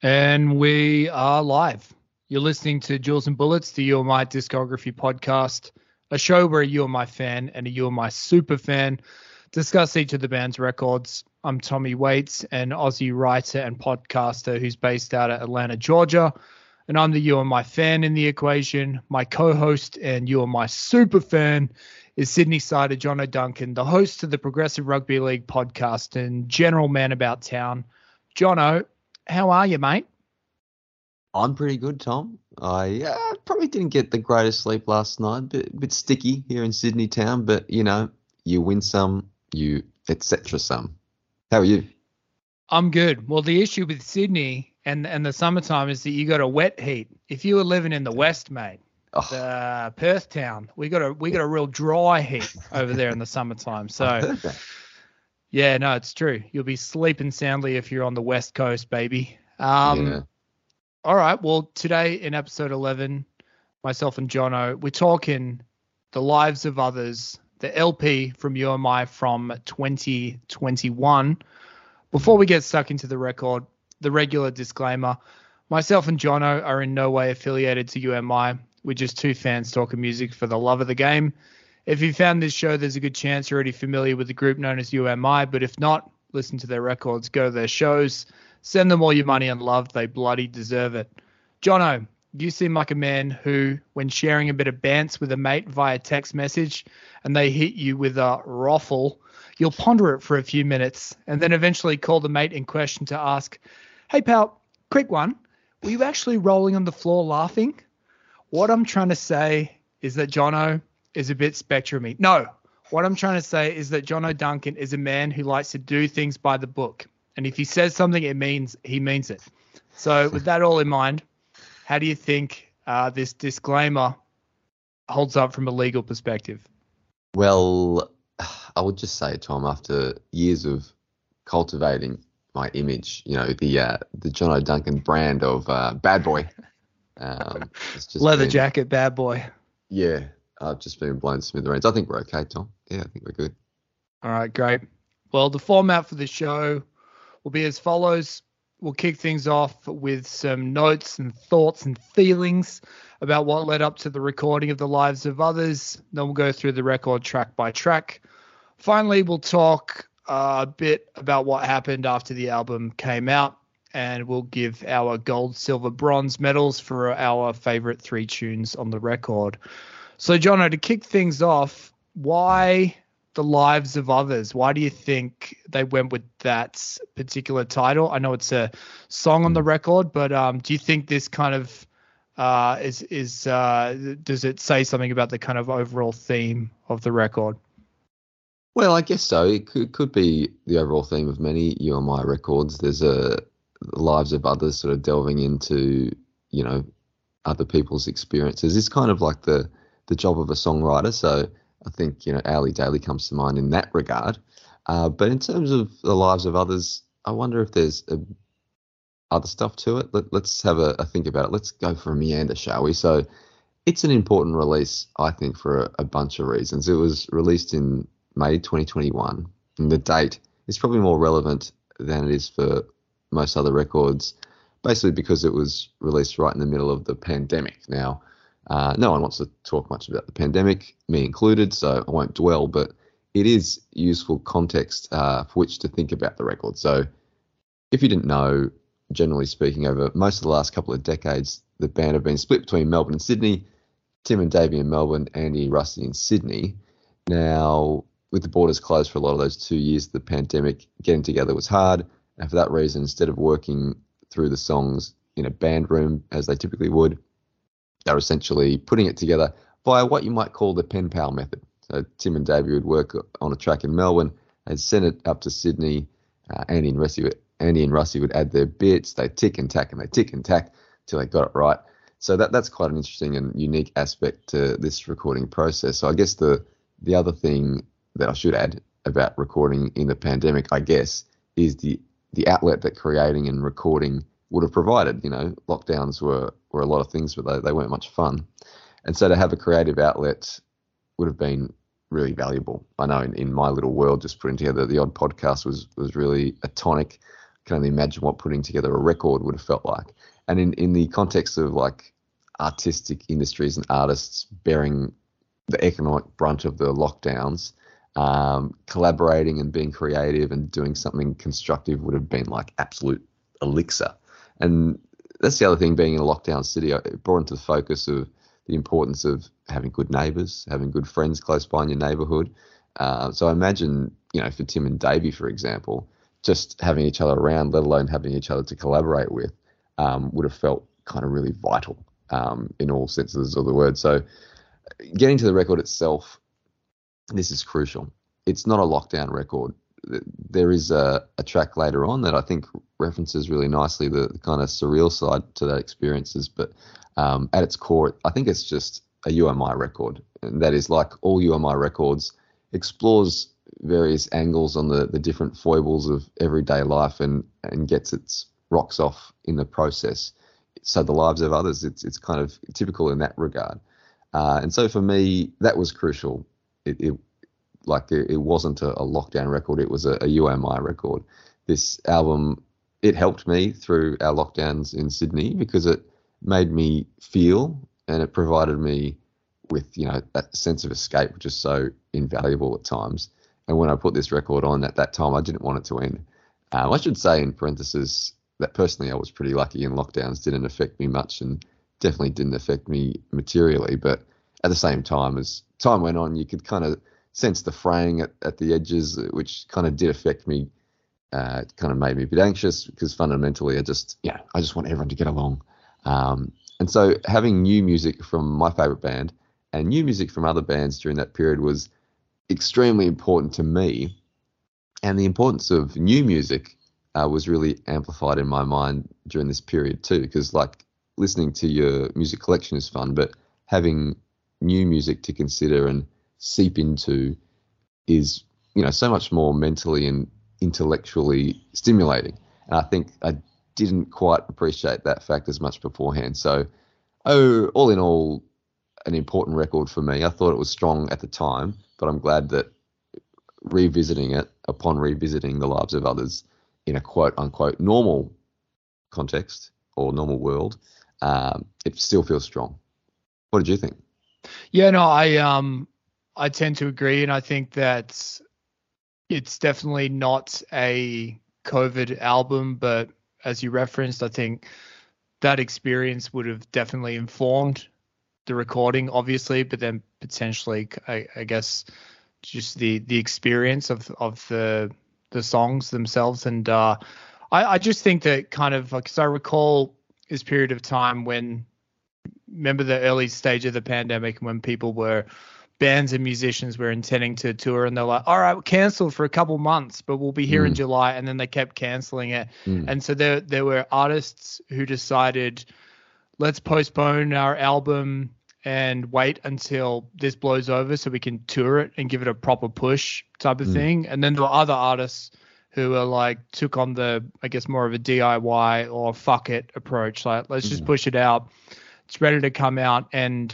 And we are live. You're listening to Jules and Bullets, the You Are My Discography podcast, a show where a You Are My fan and a You Are My super fan discuss each of the band's records. I'm Tommy Waits, an Aussie writer and podcaster who's based out of Atlanta, Georgia. And I'm the You Are My fan in the equation. My co-host and You Are My super fan is Sydney Sider John O'Duncan, the host of the Progressive Rugby League podcast and general man about town. Jono, how are you, mate? I'm pretty good, Tom. I probably didn't get the greatest sleep last night. Bit sticky here in Sydney town, but, you know, you win some, you etc. some. How are you? I'm good. Well, the issue with Sydney and the summertime is that you got a wet heat. If you were living in the West, mate, the Perth town, we got a real dry heat over there in the summertime. So, yeah, no, it's true. You'll be sleeping soundly if you're on the West Coast, baby. Yeah. All right. Well, today in episode 11, myself and Jono, we're talking The Lives of Others, the LP from You Are My from 2021. Before we get stuck into the record, the regular disclaimer, myself and Jono are in no way affiliated to UMI. We're just two fans talking music for the love of the game. If you found this show, there's a good chance you're already familiar with the group known as UMI, but if not, listen to their records, go to their shows, send them all your money and love. They bloody deserve it. Jono, you seem like a man who, when sharing a bit of bants with a mate via text message and they hit you with a ruffle, you'll ponder it for a few minutes and then eventually call the mate in question to ask, hey, pal, quick one. Were you actually rolling on the floor laughing? What I'm trying to say is that Jono is a bit spectrumy. No, what I'm trying to say is that John O'Duncan is a man who likes to do things by the book. And if he says something, he means it. So with that all in mind, how do you think this disclaimer holds up from a legal perspective? Well, I would just say, Tom, after years of cultivating my image, you know, the John O'Duncan brand of bad boy. It's just leather jacket, bad boy. Yeah, I've just been blown to smithereens. I think we're okay, Tom. Yeah, I think we're good. All right, great. Well, the format for the show will be as follows. We'll kick things off with some notes and thoughts and feelings about what led up to the recording of The Lives of Others. Then we'll go through the record track by track. Finally, we'll talk a bit about what happened after the album came out, and we'll give our gold, silver, bronze medals for our favorite three tunes on the record. So, Jono, to kick things off, why The Lives of Others? Why do you think they went with that particular title? I know it's a song on the record, but do you think this kind of does it say something about the kind of overall theme of the record? Well, I guess so. It could be the overall theme of many UMI records. There's The Lives of Others sort of delving into, you know, other people's experiences. It's kind of like the job of a songwriter. So I think, you know, Ali Daly comes to mind in that regard. But in terms of The Lives of Others, I wonder if there's other stuff to it. Let's have a think about it. Let's go for a meander, shall we? So it's an important release, I think, for a bunch of reasons. It was released in May 2021, and the date is probably more relevant than it is for most other records, basically because it was released right in the middle of the pandemic. Now, no one wants to talk much about the pandemic, me included, so I won't dwell, but it is useful context for which to think about the record. So if you didn't know, generally speaking, over most of the last couple of decades, the band have been split between Melbourne and Sydney. Tim and Davey in Melbourne, Andy and Rusty in Sydney. Now, with the borders closed for a lot of those 2 years, the pandemic, getting together was hard. And for that reason, instead of working through the songs in a band room, as they typically would, they're essentially putting it together via what you might call the pen pal method. So Tim and Davey would work on a track in Melbourne, they'd send it up to Sydney, Andy and Rusty would add their bits, they'd tick and tack till they got it right. So that's quite an interesting and unique aspect to this recording process. So I guess the other thing that I should add about recording in the pandemic, I guess, is the outlet that creating and recording would have provided. You know, lockdowns were a lot of things, but they weren't much fun. And so to have a creative outlet would have been really valuable. I know in my little world, just putting together the odd podcast was really a tonic. can only imagine what putting together a record would have felt like. And in the context of like artistic industries and artists bearing the economic brunt of the lockdowns, collaborating and being creative and doing something constructive would have been like absolute elixir. And that's the other thing, being in a lockdown city, it brought into the focus of the importance of having good neighbours, having good friends close by in your neighbourhood. So I imagine, for Tim and Davey, for example, just having each other around, let alone having each other to collaborate with, would have felt kind of really vital in all senses of the word. So getting to the record itself, this is crucial. It's not a lockdown record. There is a track later on that I think references really nicely the kind of surreal side to that experiences, but at its core, I think it's just a UMI record. And that is, like all UMI records, explores various angles on the different foibles of everyday life and gets its rocks off in the process. So the lives of others, it's kind of typical in that regard. And so for me, that was crucial. It wasn't a lockdown record. It was a UMI record. This album, it helped me through our lockdowns in Sydney because it made me feel, and it provided me with, that sense of escape, which is so invaluable at times. And when I put this record on at that time, I didn't want it to end. I should say in parentheses that personally I was pretty lucky, and lockdowns didn't affect me much and definitely didn't affect me materially. But at the same time, as time went on, you could kind of sense the fraying at the edges, which kind of did affect me. It kind of made me a bit anxious because fundamentally I just want everyone to get along. And so having new music from my favourite band and new music from other bands during that period was extremely important to me. And the importance of new music was really amplified in my mind during this period too, because like listening to your music collection is fun, but having new music to consider and seep into is, so much more mentally and intellectually stimulating. And I think I didn't quite appreciate that fact as much beforehand. So, all in all, an important record for me. I thought it was strong at the time, but I'm glad that revisiting it, upon revisiting The Lives of Others in a quote-unquote normal context or normal world, it still feels strong. What did you think? Yeah, no, I tend to agree, and I think that it's definitely not a COVID album, but as you referenced, I think that experience would have definitely informed the recording, obviously, but then potentially, I guess, just the experience of the songs themselves. And I just think that kind of like, because I recall this period of time when, remember the early stage of the pandemic when bands and musicians were intending to tour, and they're like, all right, we're canceled for a couple months, but we'll be here in July. And then they kept canceling it. And so there were artists who decided, let's postpone our album and wait until this blows over so we can tour it and give it a proper push type of thing. And then there were other artists who are like, took on the, I guess, more of a DIY or fuck it approach. Like, let's just push it out. It's ready to come out. And,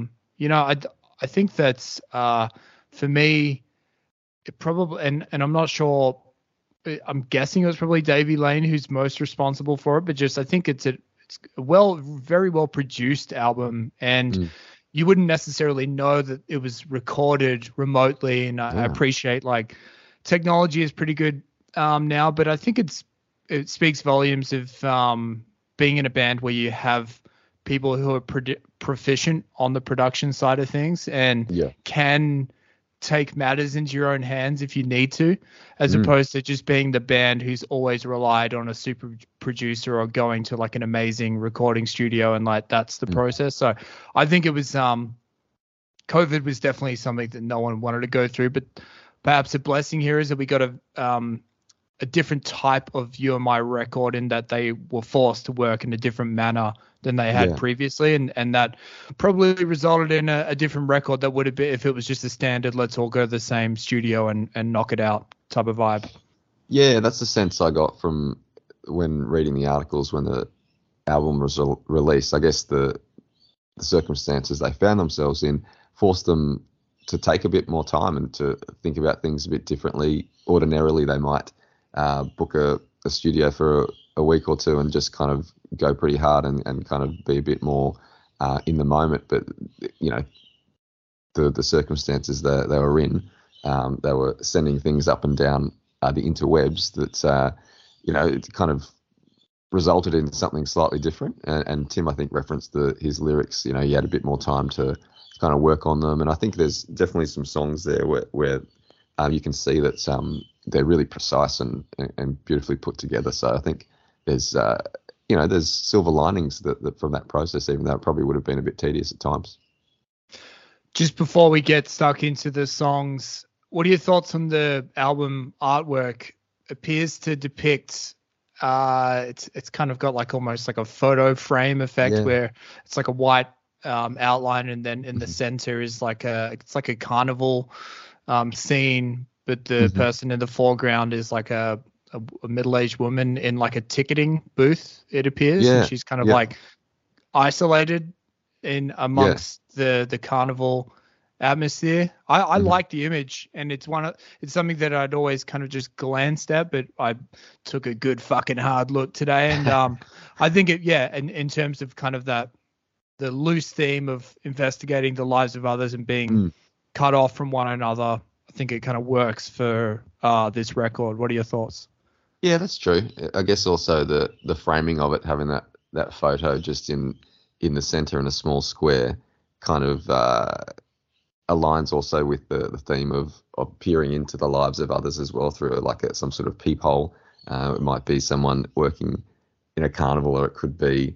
I think that's for me, it probably, and I'm not sure, I'm guessing it was probably Davey Lane who's most responsible for it, but just I think it's a very well produced album, and you wouldn't necessarily know that it was recorded remotely. And I appreciate like technology is pretty good now, but I think it speaks volumes of being in a band where you have people who are proficient on the production side of things and can take matters into your own hands if you need to, as opposed to just being the band who's always relied on a super producer or going to like an amazing recording studio and like that's the process. So I think it was COVID was definitely something that no one wanted to go through, but perhaps a blessing here is that we got a different type of UMI record in that they were forced to work in a different manner than they had previously. And that probably resulted in a different record that would have been if it was just a standard, let's all go to the same studio and knock it out type of vibe. Yeah, that's the sense I got from when reading the articles when the album was released. I guess the circumstances they found themselves in forced them to take a bit more time and to think about things a bit differently. Ordinarily, they might book a a studio for a week or two and just kind of go pretty hard and kind of be a bit more in the moment. But the circumstances that they were in, they were sending things up and down the interwebs that it kind of resulted in something slightly different. And Tim, I think, referenced his lyrics. He had a bit more time to kind of work on them. And I think there's definitely some songs there where you can see that they're really precise and beautifully put together. So I think there's silver linings that from that process, even though it probably would have been a bit tedious at times. Just before we get stuck into the songs, what are your thoughts on the album artwork? Appears to depict it's kind of got like almost like a photo frame effect where it's like a white outline, and then in the center is like it's like a carnival scene, but the person in the foreground is like a middle-aged woman in like a ticketing booth, it appears, and she's kind of like isolated in amongst the carnival atmosphere. I like the image, and it's something that I'd always kind of just glanced at, but I took a good fucking hard look today, and I think in terms of kind of the loose theme of investigating the lives of others and being cut off from one another, I think it kind of works for this record. What are your thoughts? Yeah, that's true. I guess also the framing of it, having that photo just in the center in a small square, kind of aligns also with the theme of peering into the lives of others as well through some sort of peephole. It might be someone working in a carnival, or it could be,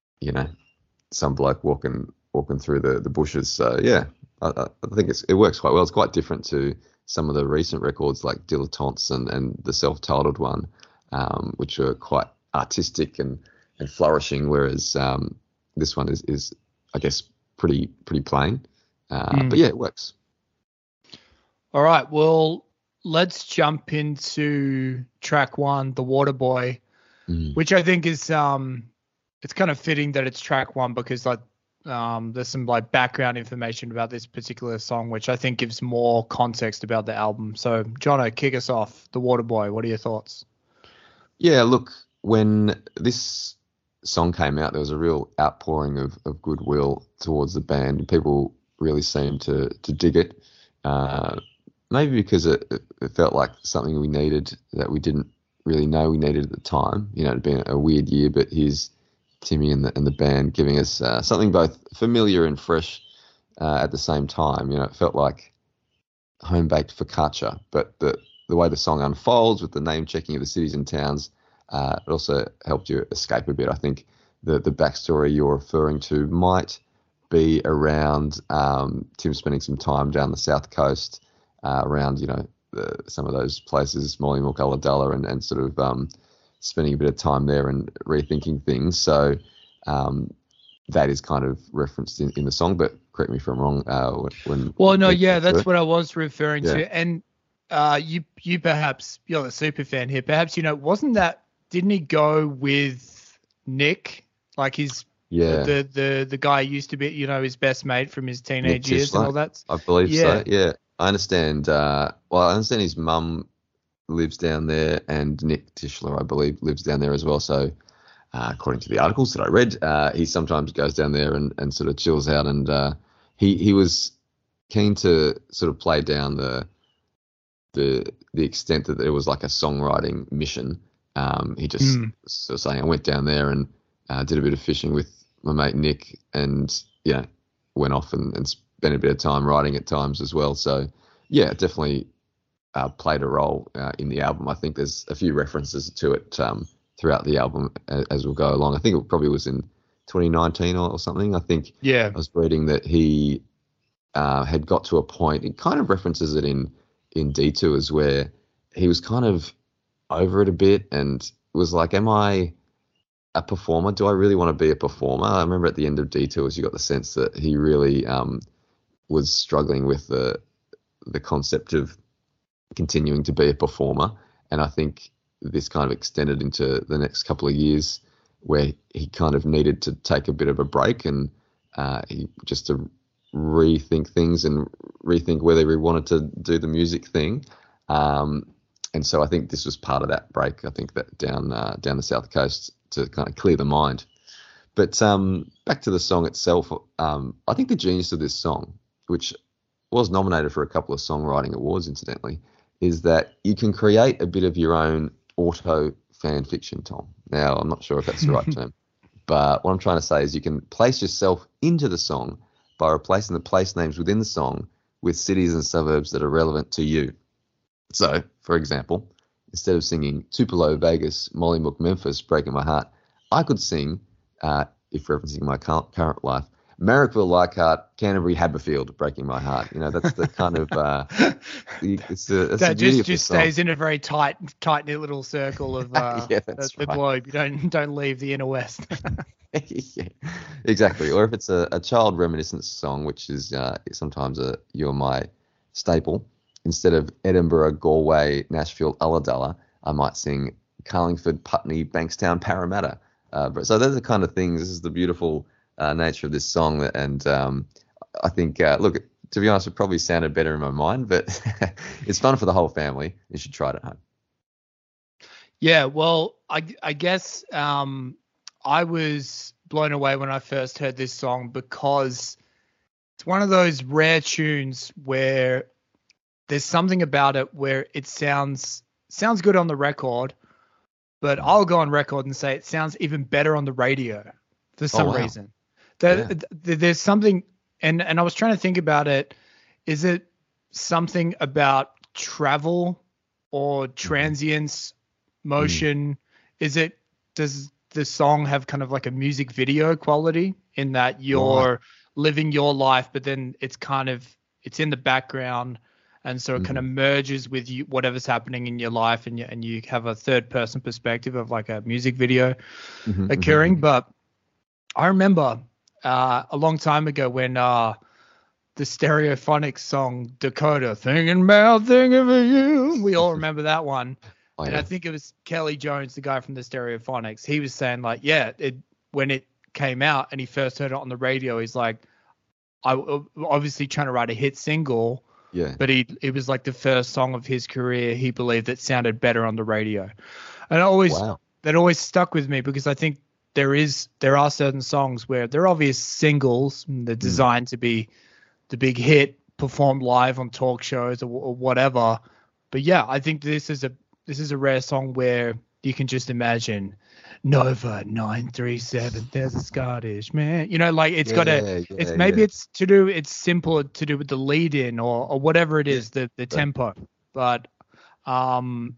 some bloke walking through the bushes. So yeah, I think it works quite well. It's quite different to some of the recent records like Dilettantes and the self-titled one, which are quite artistic and flourishing, whereas this one is I guess pretty plain. But yeah, it works. All right, well, let's jump into track one, The Water Boy, which I think is it's kind of fitting that it's track one because there's some like background information about this particular song, which I think gives more context about the album. So, Jono, kick us off. The Water Boy, what are your thoughts? Yeah, look, when this song came out, there was a real outpouring of goodwill towards the band. People really seemed to dig it. Maybe because it felt like something we needed that we didn't really know we needed at the time. It'd been a weird year, but here's Timmy and the band giving us something both familiar and fresh at the same time. It felt like home-baked focaccia, but the way the song unfolds with the name-checking of the cities and towns, it also helped you escape a bit. I think the backstory you're referring to might be around Tim spending some time down the south coast, around some of those places, Mollymook, Ulladulla, and sort of spending a bit of time there and rethinking things. So that is kind of referenced in the song, but correct me if I'm wrong. That's what I was referring to. And you perhaps, you're a super fan here, perhaps, didn't he go with Nick, like his the guy used to be, his best mate from his teenage years and all that? I believe so. Yeah, I understand. I understand his mum lives down there, and Nick Tischler, I believe, lives down there as well. So, according to the articles that I read, he sometimes goes down there and sort of chills out. And he was keen to sort of play down the extent that there was like a songwriting mission. He just sort of saying, I went down there and did a bit of fishing with my mate Nick, and went off and spent a bit of time writing at times as well. So yeah, definitely played a role in the album. I think there's a few references to it throughout the album as we'll go along. I think it probably was in 2019 or something. I think I was reading that he had got to a point, it kind of references it in Detours, where he was kind of over it a bit and was like, am I a performer? Do I really want to be a performer? I remember at the end of Detours, you got the sense that he really was struggling with the concept of continuing to be a performer. And I think this kind of extended into the next couple of years where he kind of needed to take a bit of a break and just to rethink things and rethink whether he wanted to do the music thing. And And so I think this was part of that break. I think that down the south coast to kind of clear the mind. But back to the song itself, I think the genius of this song, which was nominated for a couple of songwriting awards, incidentally, is that you can create a bit of your own auto fan fiction, Tom. Now, I'm not sure if that's the right term, but what I'm trying to say is you can place yourself into the song by replacing the place names within the song with cities and suburbs that are relevant to you. So, for example, instead of singing Tupelo, Vegas, Mollymook, Memphis, Breaking My Heart, I could sing, if referencing my current life, Marrickville, Leichhardt, Canterbury, Haberfield, Breaking My Heart. You know, that's the kind of that just stays in a very tight knit little circle of yeah, the right. globe. You don't leave the inner west. Yeah, exactly. Or if it's a child reminiscence song, which is sometimes a You and My staple, instead of Edinburgh, Galway, Nashville, Ulladulla, I might sing Carlingford, Putney, Bankstown, Parramatta. So those are the kind of things. This is the beautiful nature of this song, and I think, look, to be honest, it probably sounded better in my mind, but it's fun for the whole family. You should try it at home. Yeah, well, I guess I was blown away when I first heard this song because it's one of those rare tunes where there's something about it where it sounds good on the record, but I'll go on record and say it sounds even better on the radio for some reason. There's something, and I was trying to think about it. Is it something about travel or transience, motion? Does the song have kind of like a music video quality in that you're living your life, but then it's in the background, and so it kind of merges with you, whatever's happening in your life, and you have a third person perspective of like a music video occurring. But I remember a long time ago when the Stereophonics song Dakota, thinking about you, we all remember that one. And I think it was Kelly Jones, the guy from the Stereophonics. He was saying like, when it came out and he first heard it on the radio, he's like, I obviously trying to write a hit single. Yeah. But it was like the first song of his career he believed that sounded better on the radio. And that always stuck with me because I think there are certain songs where they're obvious singles, and they're designed to be the big hit performed live on talk shows or whatever. But yeah, I think this is a rare song where you can just imagine Nova 937. There's a Scottish man. You know, like it's simple to do with the lead in or whatever it is, the tempo. But and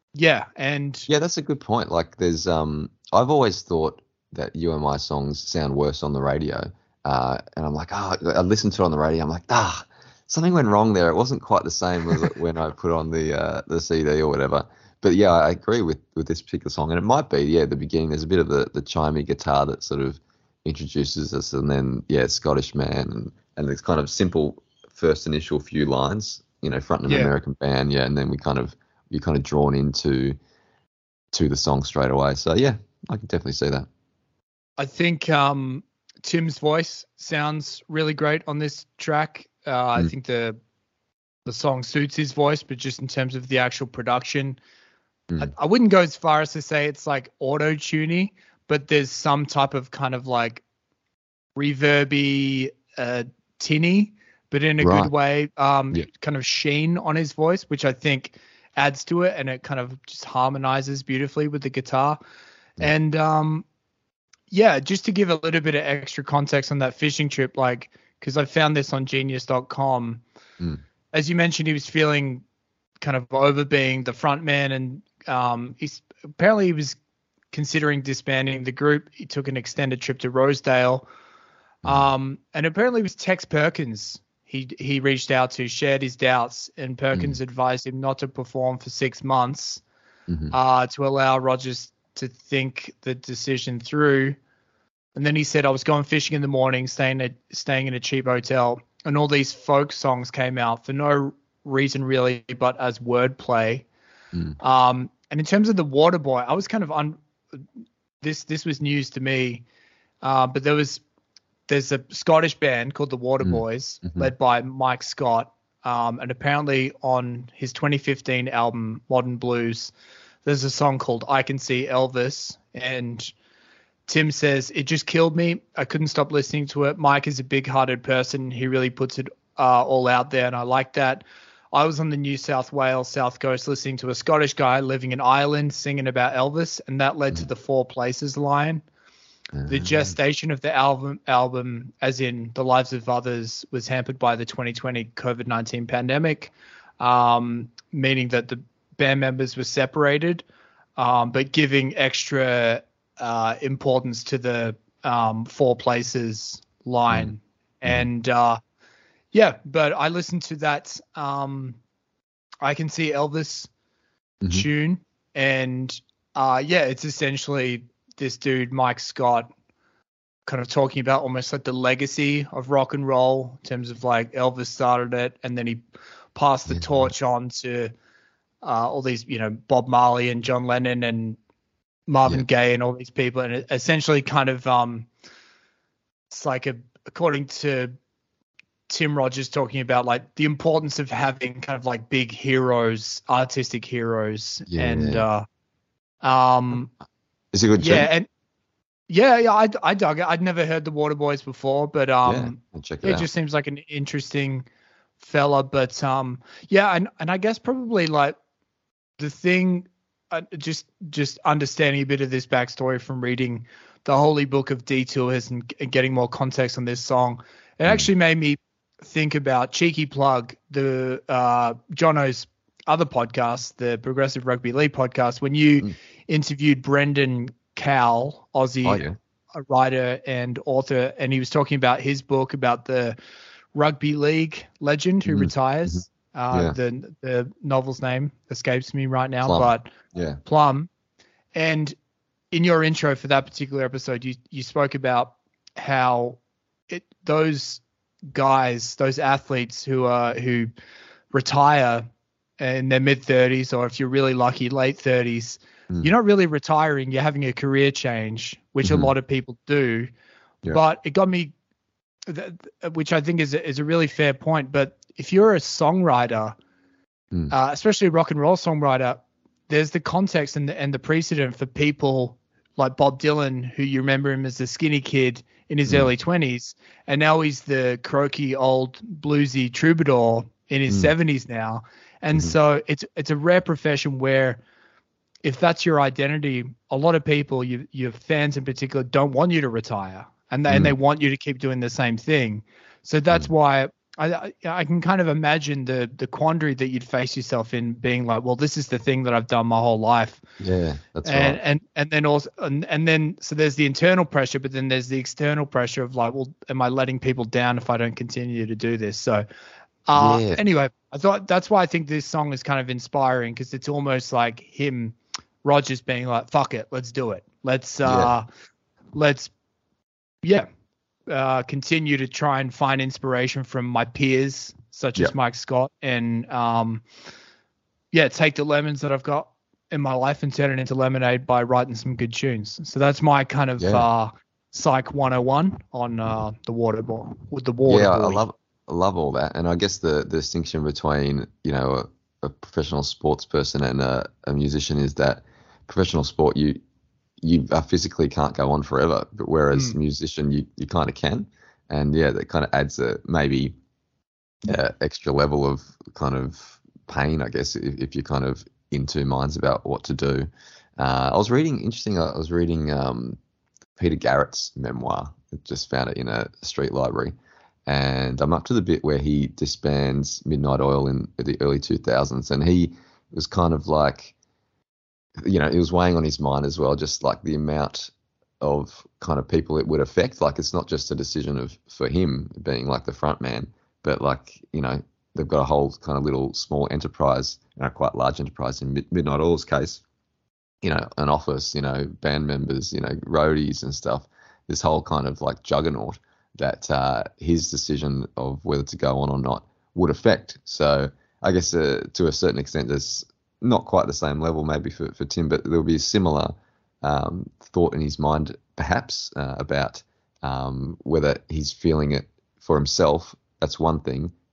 that's a good point. Like there's I've always thought that You and My songs sound worse on the radio. And I'm like, I listened to it on the radio. I'm like, something went wrong there. It wasn't quite the same as when I put on the CD or whatever. But yeah, I agree with this particular song, and it might be at the beginning. There's a bit of the chimey guitar that sort of introduces us, and then Scottish man, and it's kind of simple first initial few lines, fronting an American band, and then you're kind of drawn into the song straight away. So yeah, I can definitely see that. I think Tim's voice sounds really great on this track. I think the song suits his voice, but just in terms of the actual production. I wouldn't go as far as to say it's like auto-tuny, but there's some type of kind of like reverby, tinny, but in a good way, kind of sheen on his voice, which I think adds to it, and it kind of just harmonizes beautifully with the guitar. And just to give a little bit of extra context on that fishing trip, like, because I found this on genius.com. As you mentioned, he was feeling kind of over being the front man, and he was considering disbanding the group. He took an extended trip to Rosedale, and apparently it was Tex Perkins he reached out to, shared his doubts, and Perkins advised him not to perform for 6 months to allow Rogers to think the decision through. And then he said, I was going fishing in the morning, staying in a cheap hotel, and all these folk songs came out for no reason really, but as wordplay. And in terms of the Waterboy, I was kind of this was news to me, but there's a Scottish band called the Waterboys, led by Mike Scott, And apparently on his 2015 album, Modern Blues, there's a song called I Can See Elvis. And Tim says, it just killed me. I couldn't stop listening to it. Mike is a big-hearted person. He really puts it all out there, and I like that. I was on the New South Wales South Coast listening to a Scottish guy living in Ireland singing about Elvis, and that led to the Four Places line. The gestation of the album, as in The Lives of Others, was hampered by the 2020 COVID-19 pandemic, meaning that the band members were separated, but giving extra importance to the Four Places line. And but I listened to that I Can See Elvis tune, and it's essentially this dude, Mike Scott, kind of talking about almost like the legacy of rock and roll in terms of like Elvis started it, and then he passed the torch on to all these, Bob Marley and John Lennon and Marvin Gaye and all these people. And it essentially kind of, it's like according to Tim Rogers talking about like the importance of having kind of like big heroes, artistic heroes. Is it good? And I dug it. I'd never heard the Waterboys before, but I'll check it out. just seems like an interesting fella. But and I guess probably like the thing, just understanding a bit of this backstory from reading the Holy Book of Detours and getting more context on this song, it actually made me think about Cheeky Plug, the Jono's other podcast, the Progressive Rugby League podcast, when you interviewed Brendan Cowell, Aussie a writer and author, and he was talking about his book about the rugby league legend who retires. The novel's name escapes me right now, Plum. but Plum. And in your intro for that particular episode, you spoke about how those guys, those athletes who retire in their mid-30s, or if you're really lucky, late 30s, you're not really retiring. You're having a career change, which a lot of people do. Yeah. But it got me, which I think is a really fair point. But if you're a songwriter, especially a rock and roll songwriter, there's the context and the precedent for people like Bob Dylan, who you remember him as the skinny kid in his early 20s, and now he's the croaky old bluesy troubadour in his 70s now. And so it's a rare profession where, if that's your identity, a lot of people, your fans in particular, don't want you to retire, and they want you to keep doing the same thing. So that's why I can kind of imagine the quandary that you'd face yourself in, being like, well, this is the thing that I've done my whole life. Yeah, that's right. And then also, and then so there's the internal pressure, but then there's the external pressure of like, well, am I letting people down if I don't continue to do this? So anyway, I thought that's why I think this song is kind of inspiring, because it's almost like him, Rogers, being like, fuck it, let's do it. Let's continue to try and find inspiration from my peers, such as Mike Scott, and take the lemons that I've got in my life and turn it into lemonade by writing some good tunes. So that's my kind of Psych 101 on the water ball with the water. Yeah, I love all that, and I guess the distinction between a professional sports person and a musician is that professional sport you physically can't go on forever, but whereas musician you kind of can, and that kind of adds a maybe extra level of kind of pain, I guess, if you're kind of in two minds about what to do. I was reading Peter Garrett's memoir. I just found it in a street library, and I'm up to the bit where he disbands Midnight Oil in the early 2000s, and he was kind of like, it was weighing on his mind as well, just like the amount of kind of people it would affect. Like, it's not just a decision for him being like the front man, but like, they've got a whole kind of little small enterprise, quite large enterprise in Midnight Oil's case, an office, band members, roadies and stuff, this whole kind of like juggernaut that his decision of whether to go on or not would affect. So I guess to a certain extent, there's not quite the same level maybe for Tim, but there'll be a similar thought in his mind perhaps about whether he's feeling it for himself. That's one thing.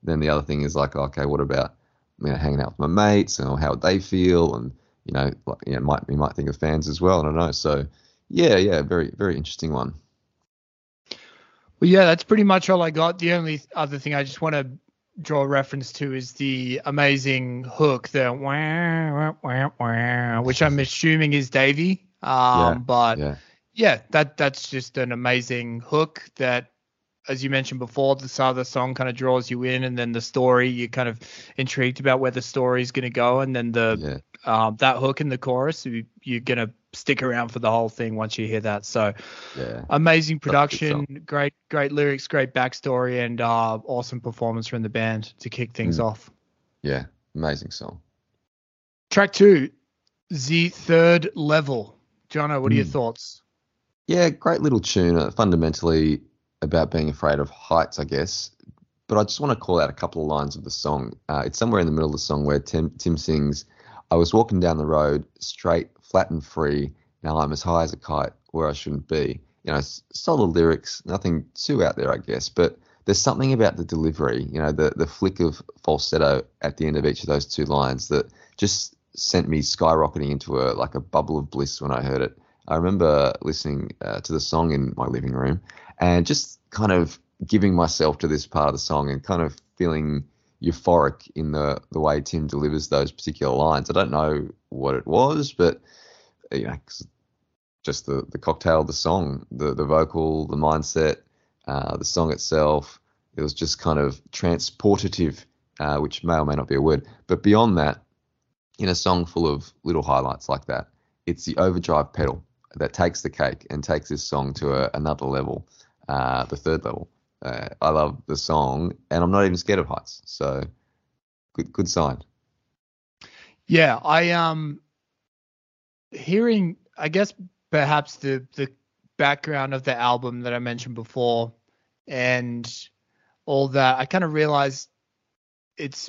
then the other thing is like, okay, what about hanging out with my mates and how would they feel, and you might think of fans as well. I don't know. So yeah, very very interesting one. Well, yeah, that's pretty much all I got. The only other thing I just want to draw a reference to is the amazing hook, the wah, wah, wah, wah, which I'm assuming is Davey. But yeah, that's just an amazing hook that, as you mentioned before, the start of the song kind of draws you in, and then the story, you're kind of intrigued about where the story is going to go, and then that hook in the chorus, you're going to stick around for the whole thing once you hear that. So amazing production, great lyrics, great backstory, and awesome performance from the band to kick things off. Yeah, amazing song. Track 2, The Third Level. Jono, what are your thoughts? Yeah, great little tune. Fundamentally about being afraid of heights, I guess. But I just want to call out a couple of lines of the song. It's somewhere in the middle of the song where Tim sings, "I was walking down the road, straight, flat and free. Now I'm as high as a kite, where I shouldn't be." Solid lyrics, nothing too out there, I guess. But there's something about the delivery, the flick of falsetto at the end of each of those two lines that just sent me skyrocketing into a bubble of bliss when I heard it. I remember listening to the song in my living room and just kind of giving myself to this part of the song and kind of feeling euphoric in the way Tim delivers those particular lines. I don't know what it was, but just the cocktail of the song, the vocal, the mindset, the song itself, it was just kind of transportative, which may or may not be a word. But beyond that, in a song full of little highlights like that, it's the overdrive pedal that takes the cake and takes this song to another level, the third level. I love the song, and I'm not even scared of heights. So good sign. Yeah, hearing, I guess, perhaps the background of the album that I mentioned before and all that, I kind of realized it's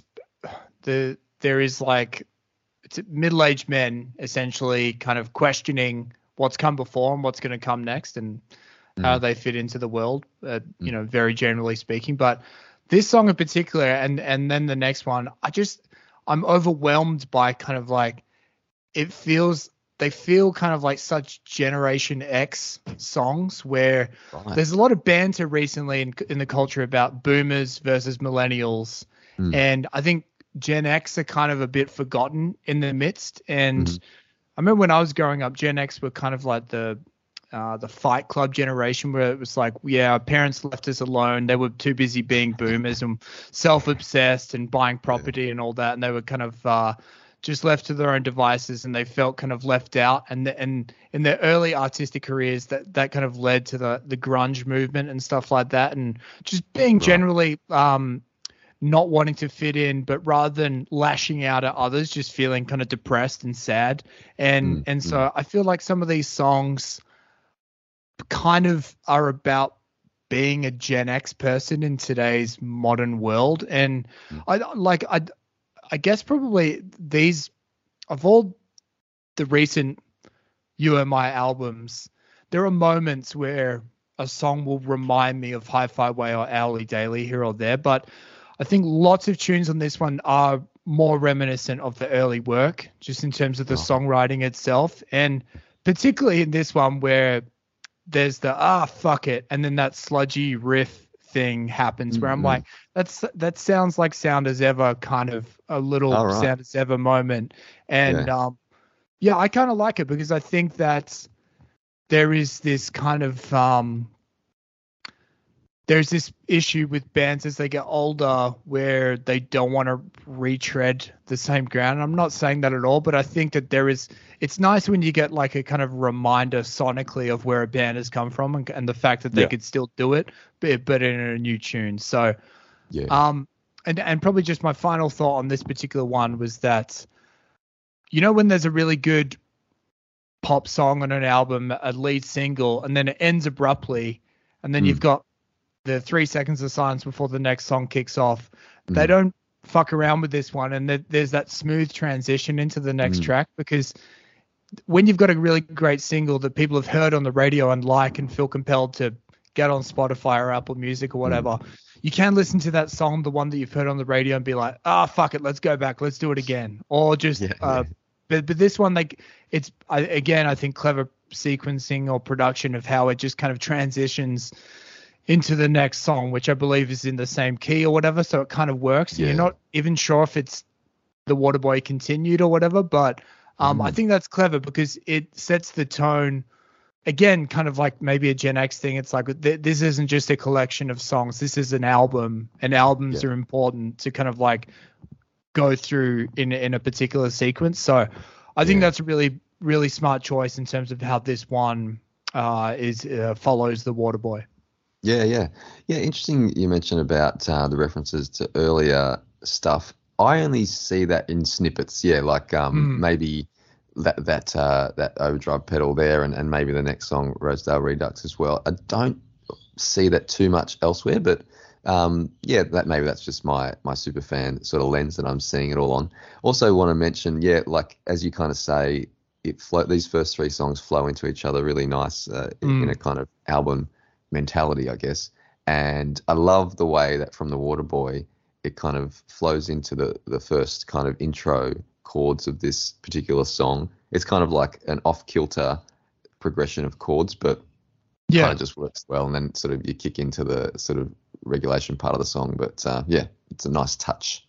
middle-aged men essentially kind of questioning what's come before and what's going to come next and how they fit into the world, very generally speaking. But this song in particular, and then the next one, I'm overwhelmed by kind of like, they feel kind of like such Generation X songs where there's a lot of banter recently in the culture about boomers versus millennials. And I think Gen X are kind of a bit forgotten in the midst. And I remember when I was growing up, Gen X were kind of like the Fight Club generation, where it was like, our parents left us alone. They were too busy being boomers and self-obsessed and buying property and all that. And they were kind of just left to their own devices, and they felt kind of left out. And in their early artistic careers, that kind of led to the grunge movement and stuff like that. And just being generally not wanting to fit in, but rather than lashing out at others, just feeling kind of depressed and sad. And so I feel like some of these songs kind of are about being a Gen X person in today's modern world. And I guess probably these, of all the recent UMI albums, there are moments where a song will remind me of Hi-Fi Way or Hourly Daily here or there, but I think lots of tunes on this one are more reminiscent of the early work, just in terms of the songwriting itself. And particularly in this one where there's the, fuck it, and then that sludgy riff thing happens where I'm like, that sounds like Sound As Ever, kind of a little Sound As Ever moment. And I kind of like it because I think that there is this kind of there's this issue with bands as they get older where they don't want to retread the same ground. And I'm not saying that at all, but I think that it's nice when you get like a kind of reminder sonically of where a band has come from and the fact that they could still do it, but in a new tune. So, and probably just my final thought on this particular one was that, when there's a really good pop song on an album, a lead single, and then it ends abruptly, and then you've got the 3 seconds of silence before the next song kicks off. They don't fuck around with this one, and there's that smooth transition into the next track, because when you've got a really great single that people have heard on the radio and like and feel compelled to get on Spotify or Apple Music or whatever, you can listen to that song, the one that you've heard on the radio, and be like, fuck it, let's go back, let's do it again, or just but this one, like, it's I think clever sequencing or production of how it just kind of transitions into the next song, which I believe is in the same key or whatever, so it kind of works. You're not even sure if it's the Waterboy continued or whatever, but I think that's clever because it sets the tone. Again, kind of like maybe a Gen X thing. It's like this isn't just a collection of songs. This is an album, and albums are important to kind of like go through in a particular sequence. So I think that's a really, really smart choice in terms of how this one follows the Waterboy. Yeah. Interesting. You mentioned about the references to earlier stuff. I only see that in snippets. Yeah, like maybe that overdrive pedal there, and maybe the next song, Rosedale Redux, as well. I don't see that too much elsewhere, but maybe that's just my super fan sort of lens that I'm seeing it all on. Also want to mention, like as you kind of say, these first three songs flow into each other really nice in a kind of album mentality, I guess. And I love the way that from the Waterboy, it kind of flows into the first kind of intro chords of this particular song. It's kind of like an off-kilter progression of chords, but kind of just works well. And then sort of you kick into the sort of regulation part of the song. But it's a nice touch.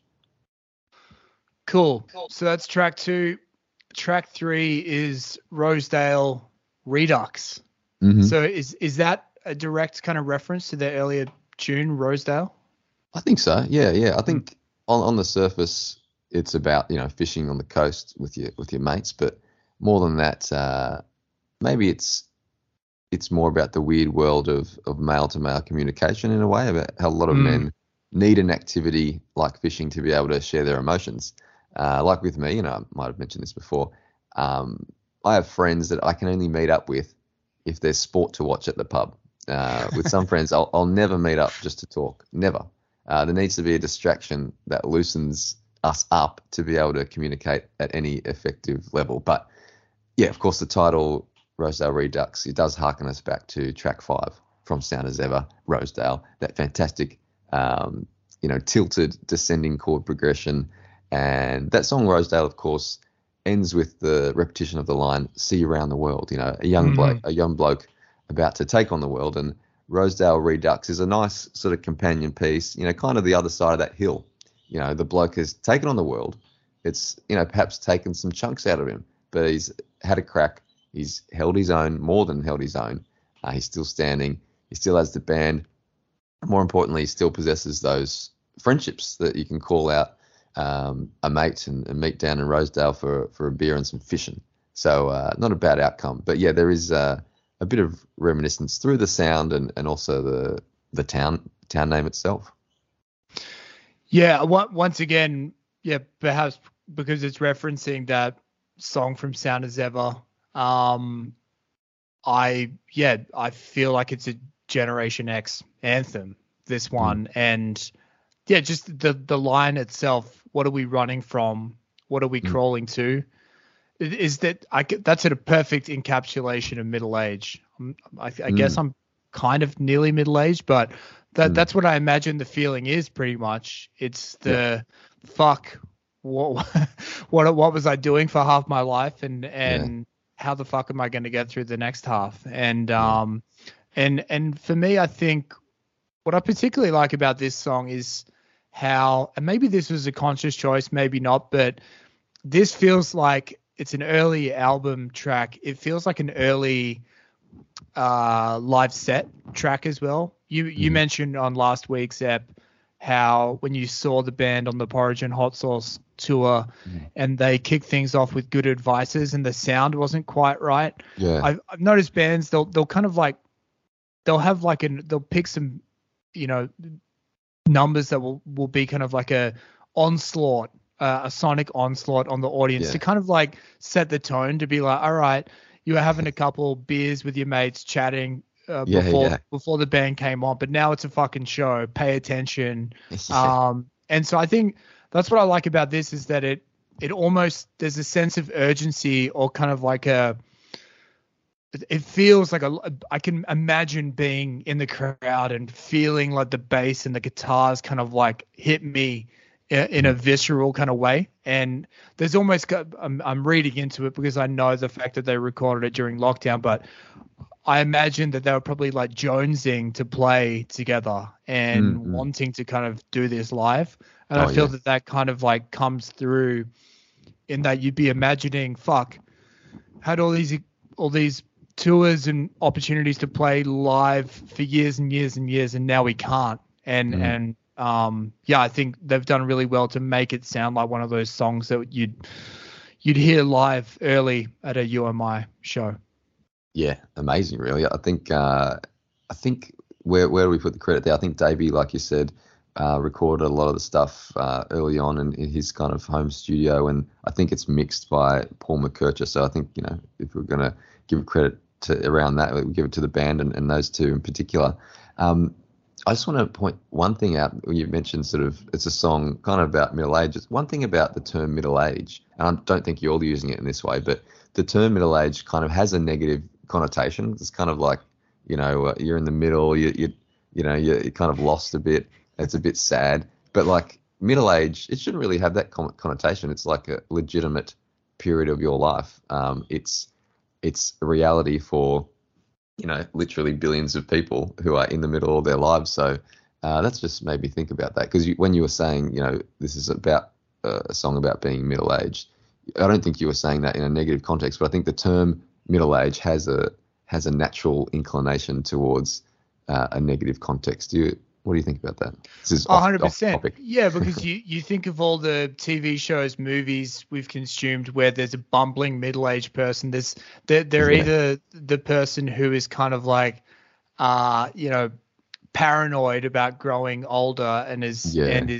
Cool. So that's track 2. Track 3 is Rosedale Redux. Mm-hmm. So is that a direct kind of reference to the earlier tune, Rosedale? I think so. Yeah. I think on the surface, it's about, fishing on the coast with your mates, but more than that, maybe it's more about the weird world of male to male communication in a way, about how a lot of men need an activity like fishing to be able to share their emotions. Like with me, I might have mentioned this before. I have friends that I can only meet up with if there's sport to watch at the pub. With some friends, I'll never meet up just to talk. Never. There needs to be a distraction that loosens us up to be able to communicate at any effective level. But of course, the title Rosedale Redux, it does harken us back to track 5 from Sound as Ever, Rosedale, that fantastic, tilted descending chord progression. And that song Rosedale, of course, ends with the repetition of the line, "See you around the world." A young bloke about to take on the world, and Rosedale Redux is a nice sort of companion piece, kind of the other side of that hill. The bloke has taken on the world. It's, perhaps taken some chunks out of him, but he's had a crack. He's held his own, more than held his own. He's still standing. He still has the band. More importantly, he still possesses those friendships that you can call out a mate and meet down in Rosedale for a beer and some fishing. So not a bad outcome. But there is a bit of reminiscence through the sound and also the town name itself. Yeah, once again, perhaps because it's referencing that song from Sound as Ever, I feel like it's a Generation X anthem, this one. And just the line itself, what are we running from? What are we crawling to? Is that's a perfect encapsulation of middle age. I guess I'm kind of nearly middle aged, but that's what I imagine the feeling is pretty much. It's the fuck. What was I doing for half my life, and how the fuck am I going to get through the next half? And and for me, I think what I particularly like about this song is how, and maybe this was a conscious choice, maybe not, but this feels like it's an early album track. It feels like an early live set track as well. You mentioned on last week's ep how when you saw the band on the Porridge and Hot Sauce tour and they kicked things off with Good Advices and the sound wasn't quite right. I've noticed bands, they'll kind of like, they'll pick some, numbers that will be kind of like a onslaught, a sonic onslaught on the audience to kind of like set the tone, to be like, all right, you were having a couple beers with your mates chatting before the band came on, but now it's a fucking show. Pay attention. And so I think that's what I like about this, is that it almost, there's a sense of urgency, or kind of like it feels like I can imagine being in the crowd and feeling like the bass and the guitars kind of like hit me in a visceral kind of way. And there's almost I'm reading into it because I know the fact that they recorded it during lockdown, but I imagine that they were probably like jonesing to play together and wanting to kind of do this live. And I feel that kind of like comes through in that you'd be imagining, fuck, had all these tours and opportunities to play live for years and years and years, and now we can't. And I think they've done really well to make it sound like one of those songs that you'd hear live early at a UMI show. Yeah, amazing, really. I think where do we put the credit there? I think Davey, like you said, recorded a lot of the stuff early on in his kind of home studio, and I think it's mixed by Paul McKercher. So I think, if we're going to give credit to around that, we give it to the band and those two in particular. I just want to point one thing out. You mentioned sort of it's a song kind of about middle age. One thing about the term middle age, and I don't think you're using it in this way, but the term middle age kind of has a negative connotation. It's kind of like, you're in the middle, you're kind of lost a bit. It's a bit sad, but like middle age, it shouldn't really have that connotation. It's like a legitimate period of your life. It's a reality for, literally billions of people who are in the middle of their lives. So that's just made me think about that, because when you were saying, this is about a song about being middle-aged, I don't think you were saying that in a negative context, but I think the term middle age has a natural inclination towards a negative context. What do you think about that? This is 100%. Yeah, because you think of all the TV shows, movies we've consumed where there's a bumbling middle-aged person. They're either the person who is kind of like, paranoid about growing older and is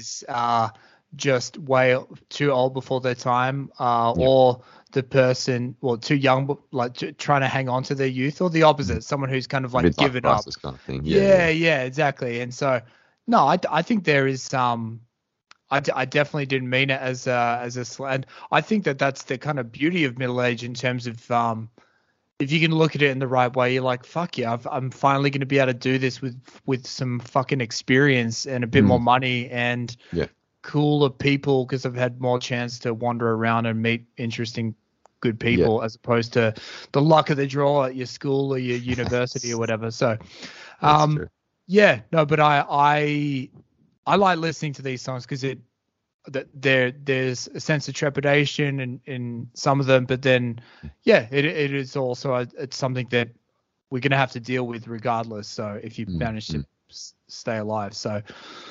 just way too old before their time, or the person, too young, but like trying to hang on to their youth, or the opposite, someone who's kind of like given up. Kind of thing. Yeah, exactly. And so, no, I think there is I definitely didn't mean it as a slang. I think that's the kind of beauty of middle age in terms of if you can look at it in the right way, you're like, fuck yeah, I'm finally going to be able to do this with some fucking experience and a bit more money and cooler people, because I've had more chance to wander around and meet interesting, good people, as opposed to the luck of the draw at your school or your university or whatever. So, but I like listening to these songs because there's a sense of trepidation in some of them, but then it is also it's something that we're going to have to deal with regardless. So if you manage to stay alive. So,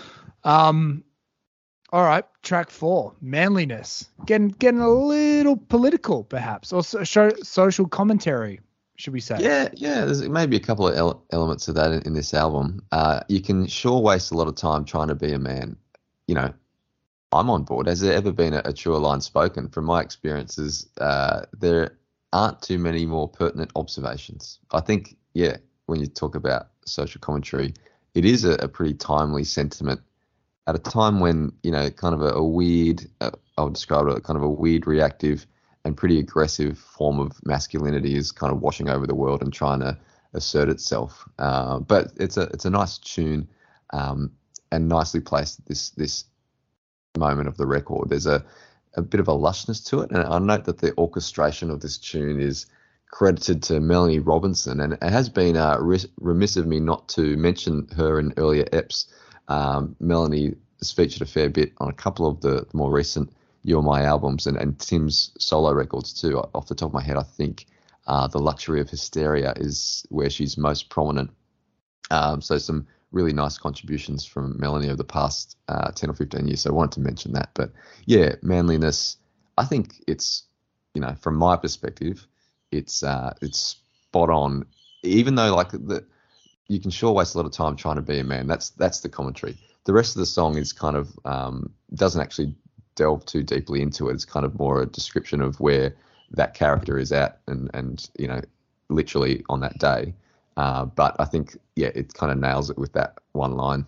all right, track 4, Manliness. Getting a little political, perhaps, or social commentary, should we say? Yeah. There's maybe a couple of elements of that in this album. You can sure waste a lot of time trying to be a man. I'm on board. Has there ever been a truer line spoken? From my experiences, there aren't too many more pertinent observations. I think, when you talk about social commentary, it is a pretty timely sentiment at a time when, kind of a weird, I would describe it, kind of a weird, reactive and pretty aggressive form of masculinity is kind of washing over the world and trying to assert itself. But it's a nice tune and nicely placed at this moment of the record. There's a bit of a lushness to it, and I note that the orchestration of this tune is credited to Melanie Robinson, and it has been remiss of me not to mention her in earlier eps. Melanie has featured a fair bit on a couple of the more recent UMI albums and Tim's solo records too. Off the top of my head, I think The Luxury of Hysteria is where she's most prominent. So some really nice contributions from Melanie over the past 10 or 15 years. So I wanted to mention that. But yeah, Manliness, I think it's, from my perspective, it's spot on. Even though you can sure waste a lot of time trying to be a man. That's the commentary. The rest of the song is kind of doesn't actually delve too deeply into it. It's kind of more a description of where that character is at and literally on that day. But I think, it kind of nails it with that one line.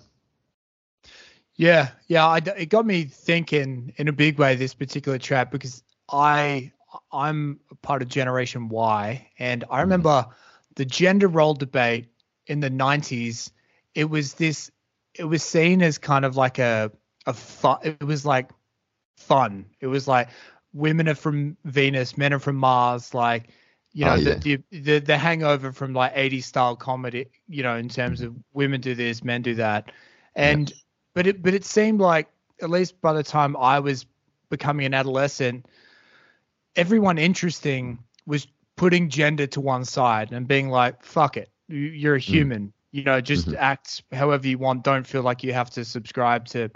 Yeah, it got me thinking in a big way, this particular track, because I I'm a part of Generation Y, and I remember the gender role debate in the 90s. It was seen as kind of like a fun. It was like fun. It was like women are from Venus, men are from Mars. Like, the hangover from like 80s style comedy, in terms of women do this, men do that. And, but it seemed like, at least by the time I was becoming an adolescent, everyone interesting was putting gender to one side and being like, fuck it. You're a human, just act however you want. Don't feel like you have to subscribe to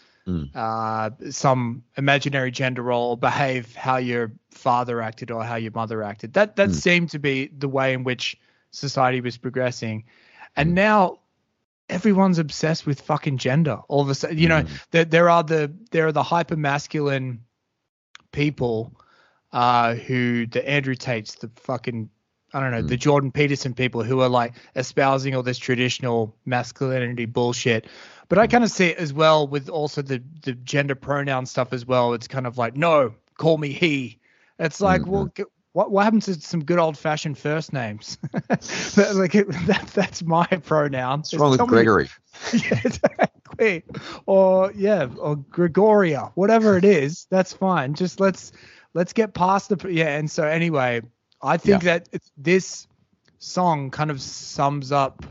some imaginary gender role, or behave how your father acted or how your mother acted. That seemed to be the way in which society was progressing. And now everyone's obsessed with fucking gender. All of a sudden, there are the hyper masculine people who, the Andrew Tates, the fucking, I don't know, the Jordan Peterson people who are like espousing all this traditional masculinity bullshit. But I kind of see it as well with also the gender pronoun stuff as well. It's kind of like, no, call me he. It's like, well, what happens to some good old fashioned first names? That's my pronoun. What's wrong with Gregory? Yeah, exactly. Or Gregoria, whatever it is, that's fine. Just let's get past and so anyway, I think that this song kind of sums up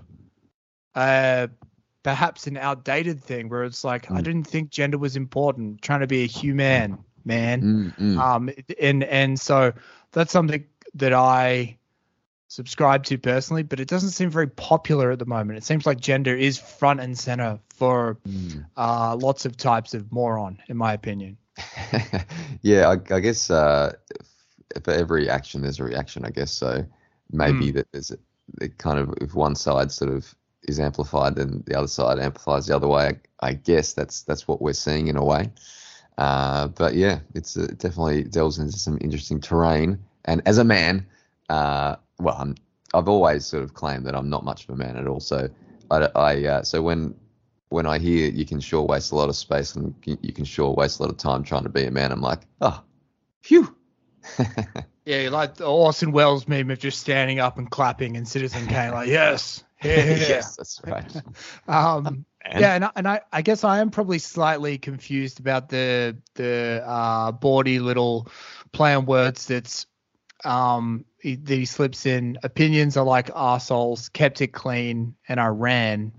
perhaps an outdated thing where it's like, I didn't think gender was important, trying to be a human, man. And so that's something that I subscribe to personally, but it doesn't seem very popular at the moment. It seems like gender is front and center for lots of types of moron, in my opinion. Yeah, I guess for every action there's a reaction, I guess. So maybe that there's it kind of, if one side sort of is amplified, then the other side amplifies the other way. I guess that's what we're seeing in a way. But yeah, it definitely delves into some interesting terrain. And as a man, I've always sort of claimed that I'm not much of a man at all. So so when I hear you can sure waste a lot of space and you can sure waste a lot of time trying to be a man, I'm like, oh, phew. Yeah, like the Orson Welles meme of just standing up and clapping and Citizen Kane, like, yes, yeah. Yes, that's right. Yeah, and I guess I am probably slightly confused about the bawdy little play on words that he slips in. Opinions are like arseholes, kept it clean, and I ran.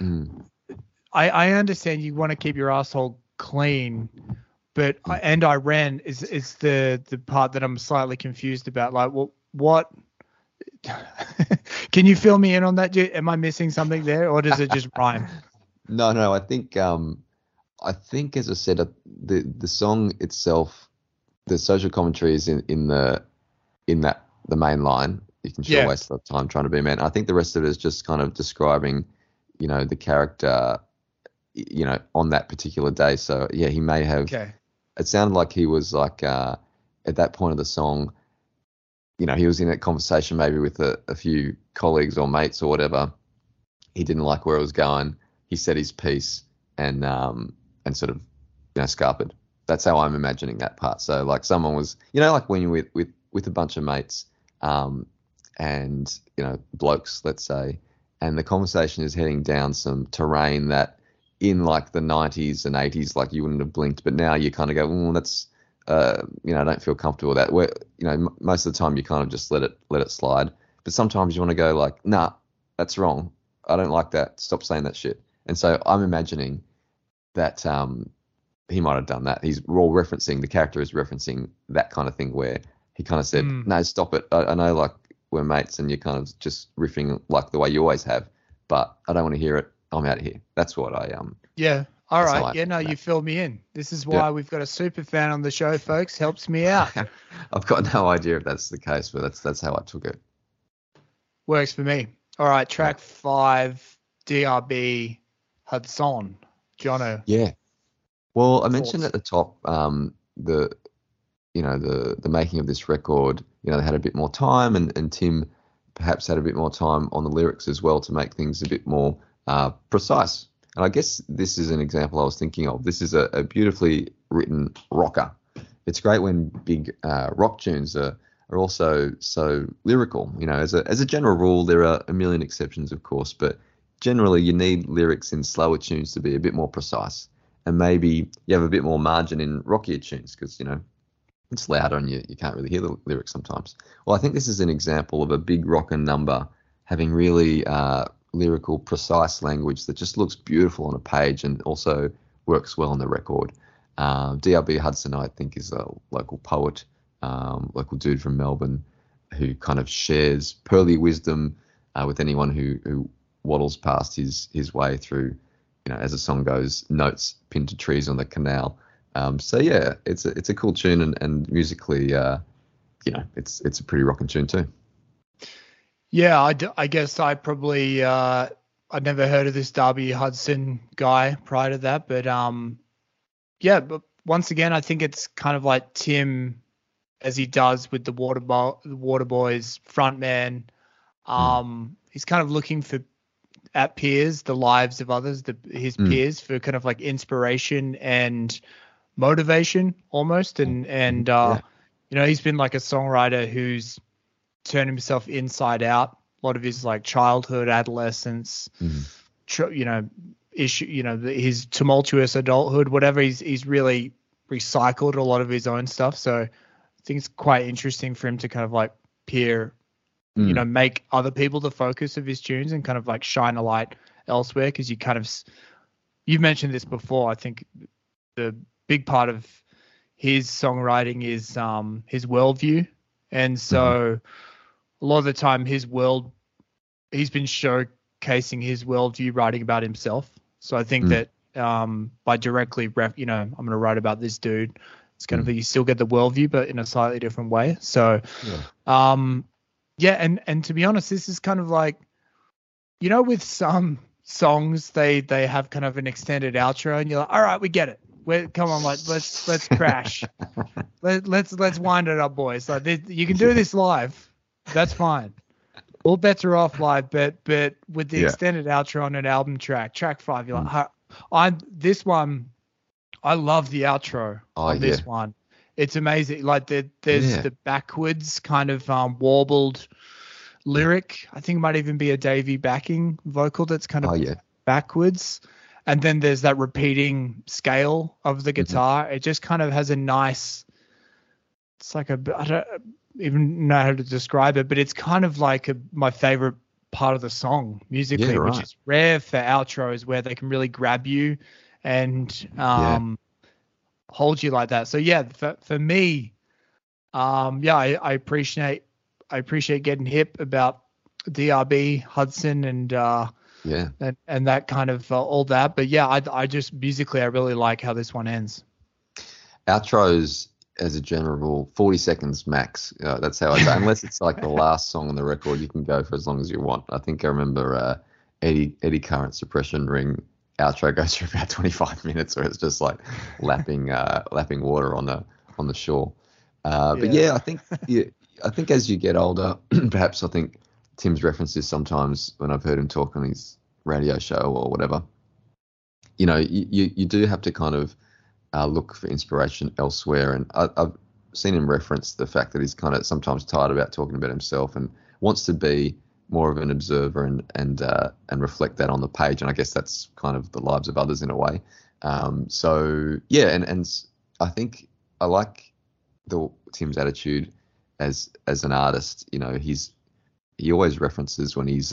I understand you want to keep your asshole clean, but I ran is the part that I'm slightly confused about. Like, what? Can you fill me in on that? Am I missing something there, or does it just rhyme? No. I think as I said, the song itself, the social commentary is in the main line. You can sure waste a lot of time trying to be a man. I think the rest of it is just kind of describing, the character, on that particular day. So yeah, he may have. Okay. It sounded like he was like at that point of the song, he was in a conversation maybe with a few colleagues or mates or whatever. He didn't like where it was going. He said his piece and sort of, scarpered. That's how I'm imagining that part. So like someone was, like when you're with a bunch of mates, and blokes, let's say, and the conversation is heading down some terrain that in like the 90s and 80s, like you wouldn't have blinked, but now you kind of go, that's, I don't feel comfortable with that. Where, most of the time you kind of just let it slide. But sometimes you want to go like, nah, that's wrong. I don't like that. Stop saying that shit. And so I'm imagining that he might have done that. The character is referencing that kind of thing where he kind of said, no, stop it. I know like we're mates and you're kind of just riffing like the way you always have, but I don't want to hear it. I'm out of here. That's what I Yeah. All right. Yeah, no, you fill me in. This is why we've got a super fan on the show, folks. Helps me out. I've got no idea if that's the case, but that's how I took it. Works for me. All right, track 5, DRB Hudson. Jono. Yeah. Well, I mentioned at the top the making of this record, they had a bit more time and Tim perhaps had a bit more time on the lyrics as well to make things a bit more precise. And I guess this is an example I was thinking of. This is a beautifully written rocker. it's great when big rock tunes are also so lyrical. You know, as a general rule, there are a million exceptions, of course, but generally you need lyrics in slower tunes to be a bit more precise, and maybe you have a bit more margin in rockier tunes because, you know, it's louder and you can't really hear the lyrics sometimes. Well, I think this is an example of a big rockin' number having really lyrical, precise language that just looks beautiful on a page and also works well on the record. DRB Hudson, I think, is a local poet, local dude from Melbourne who kind of shares pearly wisdom with anyone who waddles past his way through, you know, as the song goes, notes pinned to trees on the canal. So yeah, it's a cool tune and musically, you know, it's a pretty rocking tune too. Yeah, I guess I probably I'd never heard of this Darby Hudson guy prior to that, but yeah, but once again, I think it's kind of like Tim, as he does with the Waterboys frontman. He's kind of looking at peers, the lives of others, his peers, for kind of like inspiration and motivation almost, and you know, he's been like a songwriter who's turned himself inside out. A lot of his like childhood, adolescence, you know, his tumultuous adulthood, whatever. He's really recycled a lot of his own stuff. So I think it's quite interesting for him to kind of like you know, make other people the focus of his tunes and kind of like shine a light elsewhere. Because you've mentioned this before. I think the big part of his songwriting is his worldview, and so a lot of the time he's been showcasing his worldview, writing about himself. So I think that by directly you know, I'm going to write about this dude, it's kind of, you still get the worldview but in a slightly different way. So yeah, and to be honest, this is kind of like, you know, with some songs they have kind of an extended outro and you're like, all right, we get it. Come on, like let's crash. let's wind it up, boys. Like you can do this live, that's fine. All bets are off live, but with the extended outro on an album track 5, you're like, this one, I love the outro on this one. It's amazing. Like there's the backwards kind of warbled lyric. I think it might even be a Davey backing vocal that's kind of backwards. And then there's that repeating scale of the guitar. It just kind of has a nice, it's like I don't even know how to describe it, but it's kind of like my favorite part of the song musically, which is rare for outros where they can really grab you and hold you like that. So yeah, for me, I appreciate getting hip about DRB Hudson and that kind of all that. But yeah, I just musically I really like how this one ends. Outros, as a general rule, 40 seconds max. That's how I do. Unless it's like the last song on the record, you can go for as long as you want. I think I remember Eddie Current Suppression Ring outro goes for about 25 minutes, where it's just like lapping water on the shore. But yeah, I think as you get older, perhaps I think Tim's references sometimes when I've heard him talk on his radio show or whatever, you know, you do have to kind of look for inspiration elsewhere. And I've seen him reference the fact that he's kind of sometimes tired about talking about himself and wants to be more of an observer and reflect that on the page. And I guess that's kind of the lives of others in a way. So yeah, and I think I like Tim's attitude as an artist. You know, he always references when he's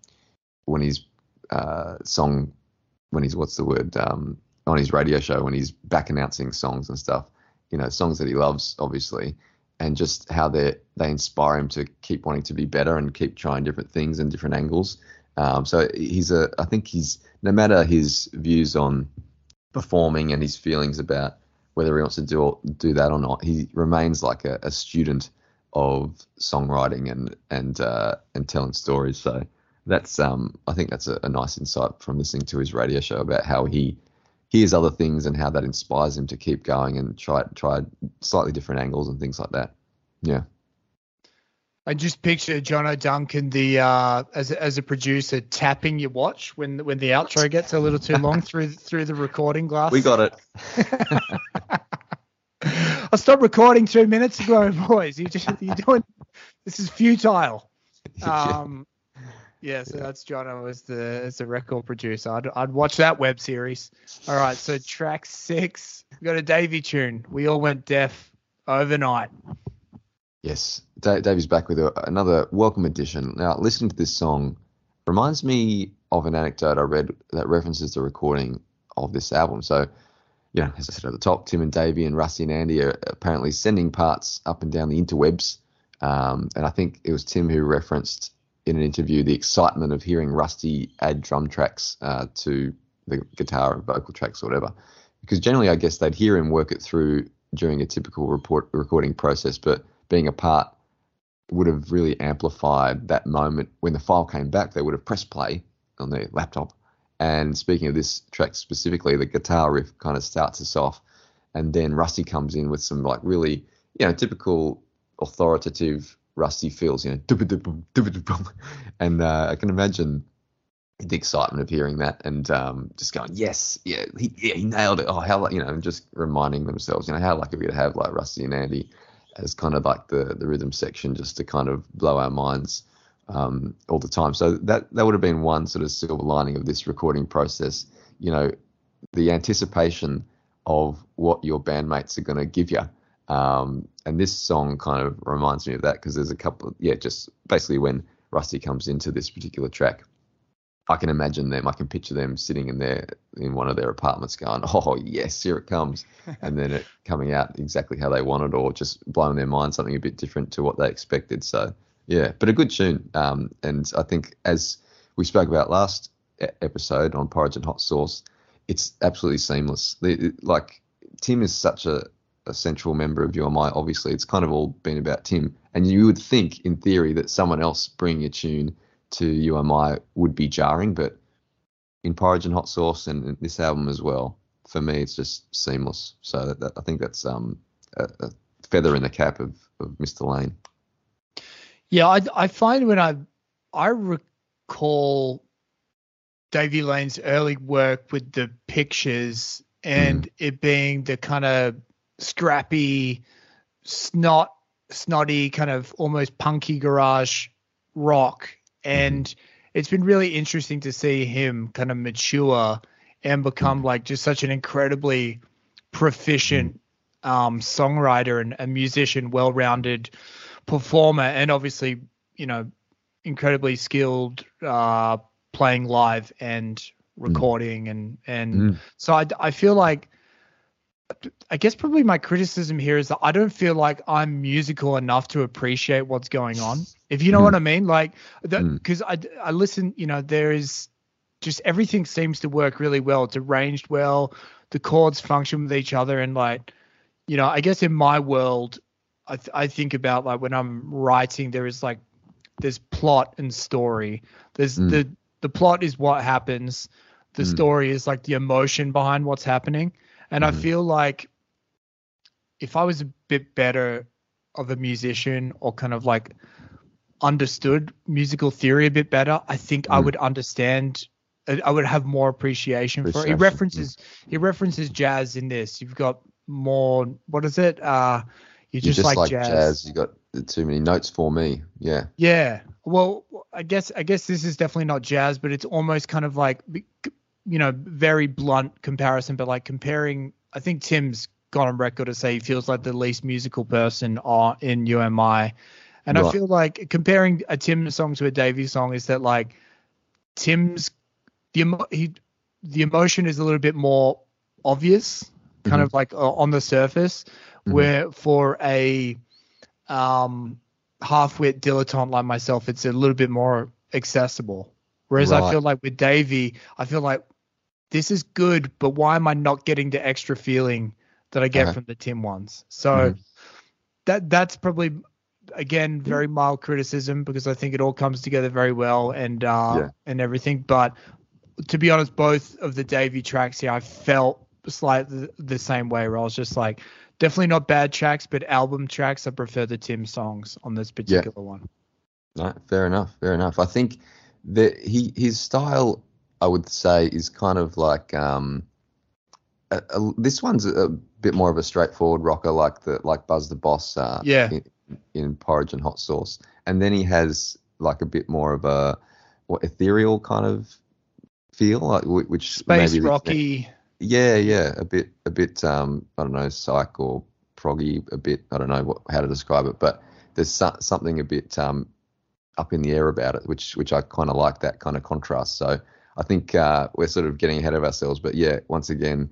on his radio show, when he's back announcing songs and stuff, you know, songs that he loves, obviously, and just how they inspire him to keep wanting to be better and keep trying different things and different angles. So I think no matter his views on performing and his feelings about whether he wants to do that or not, he remains like a student of songwriting and telling stories. So that's I think that's a nice insight from listening to his radio show about how he hears other things and how that inspires him to keep going and try slightly different angles and things like that. Yeah. I just picture John O'Duncan, as a producer, tapping your watch when the outro gets a little too long through the recording glass. We got it. I stopped recording 2 minutes ago, boys. You're doing this is futile. Yeah, so that's Jono as the record producer. I'd watch that web series. All right, so track 6, we got a Davey tune. We all went deaf overnight. Yes, Davey's back with another welcome addition. Now, listening to this song reminds me of an anecdote I read that references the recording of this album. So, you know, as I said at the top, Tim and Davey and Rusty and Andy are apparently sending parts up and down the interwebs. And I think it was Tim who referenced in an interview the excitement of hearing Rusty add drum tracks to the guitar and vocal tracks or whatever. Because generally, I guess they'd hear him work it through during a typical recording process, but being a part would have really amplified that moment. When the file came back, they would have pressed play on their laptop. And speaking of this track specifically, the guitar riff kind of starts us off, and then Rusty comes in with some like really, you know, typical authoritative Rusty feels, you know, and I can imagine the excitement of hearing that and just going, yes, he nailed it. Oh, how, you know, and just reminding themselves, you know, how lucky we could have like Rusty and Andy as kind of like the rhythm section just to kind of blow our minds all the time. So that would have been one sort of silver lining of this recording process, you know, the anticipation of what your bandmates are going to give you. And this song kind of reminds me of that because there's a couple of, just basically when Rusty comes into this particular track, I can imagine them, I can picture them sitting in one of their apartments going, oh yes, here it comes. And then it coming out exactly how they wanted or just blowing their mind something a bit different to what they expected. So yeah, but a good tune. And I think as we spoke about last episode on Porridge and Hot Sauce, it's absolutely seamless. Like Tim is such a central member of UMI. Obviously, it's kind of all been about Tim. And you would think in theory that someone else bringing a tune to UMI would be jarring, but in Porridge and Hot Sauce and this album as well, for me, it's just seamless. So I think that's a feather in the cap of Mr. Lane. Yeah, I find when I recall Davey Lane's early work with the pictures and it being the kind of scrappy, snotty, kind of almost punky garage rock. And it's been really interesting to see him kind of mature and become like just such an incredibly proficient songwriter and musician, well-rounded performer, and obviously, you know, incredibly skilled playing live and recording. And so I feel like, I guess probably my criticism here is that I don't feel like I'm musical enough to appreciate what's going on, if you know what I mean. Like, because I listen, you know, there is just everything seems to work really well. It's arranged well. The chords function with each other. And like, you know, I guess in my world, I think about like when I'm writing, there's plot and story. There's the plot is what happens. The story is like the emotion behind what's happening. And I feel like if I was a bit better of a musician or kind of like understood musical theory a bit better, I think I would understand. I would have more appreciation for it. He references jazz in this. You've got more. What is it? You just like jazz. You got too many notes for me. Yeah. Yeah. Well, I guess this is definitely not jazz, but it's almost kind of like, you know, very blunt comparison, but like comparing, I think Tim's gone on record to say he feels like the least musical person in UMI. And right. I feel like comparing a Tim song to a Davey song is that like Tim's, the emotion is a little bit more obvious, kind of like on the surface, where for a half-wit dilettante like myself, it's a little bit more accessible. Whereas I feel like with Davey, I feel like this is good, but why am I not getting the extra feeling that I get from the Tim ones? So that's probably, again, very mild criticism because I think it all comes together very well and everything. But to be honest, both of the Davey tracks here, I felt slightly the same way, where I was just like, definitely not bad tracks, but album tracks, I prefer the Tim songs on this particular one. No, fair enough. I think that his style, I would say, is kind of like this one's a bit more of a straightforward rocker, like Buzz the Boss Yeah. in Porridge and Hot Sauce, and then he has like a bit more of a ethereal kind of feel, like which Space maybe rocky. yeah, a bit I don't know, psych or proggy, a bit, I don't know how to describe it, but there's something a bit up in the air about it, which I kind of like, that kind of contrast. So I think we're sort of getting ahead of ourselves, but yeah, once again,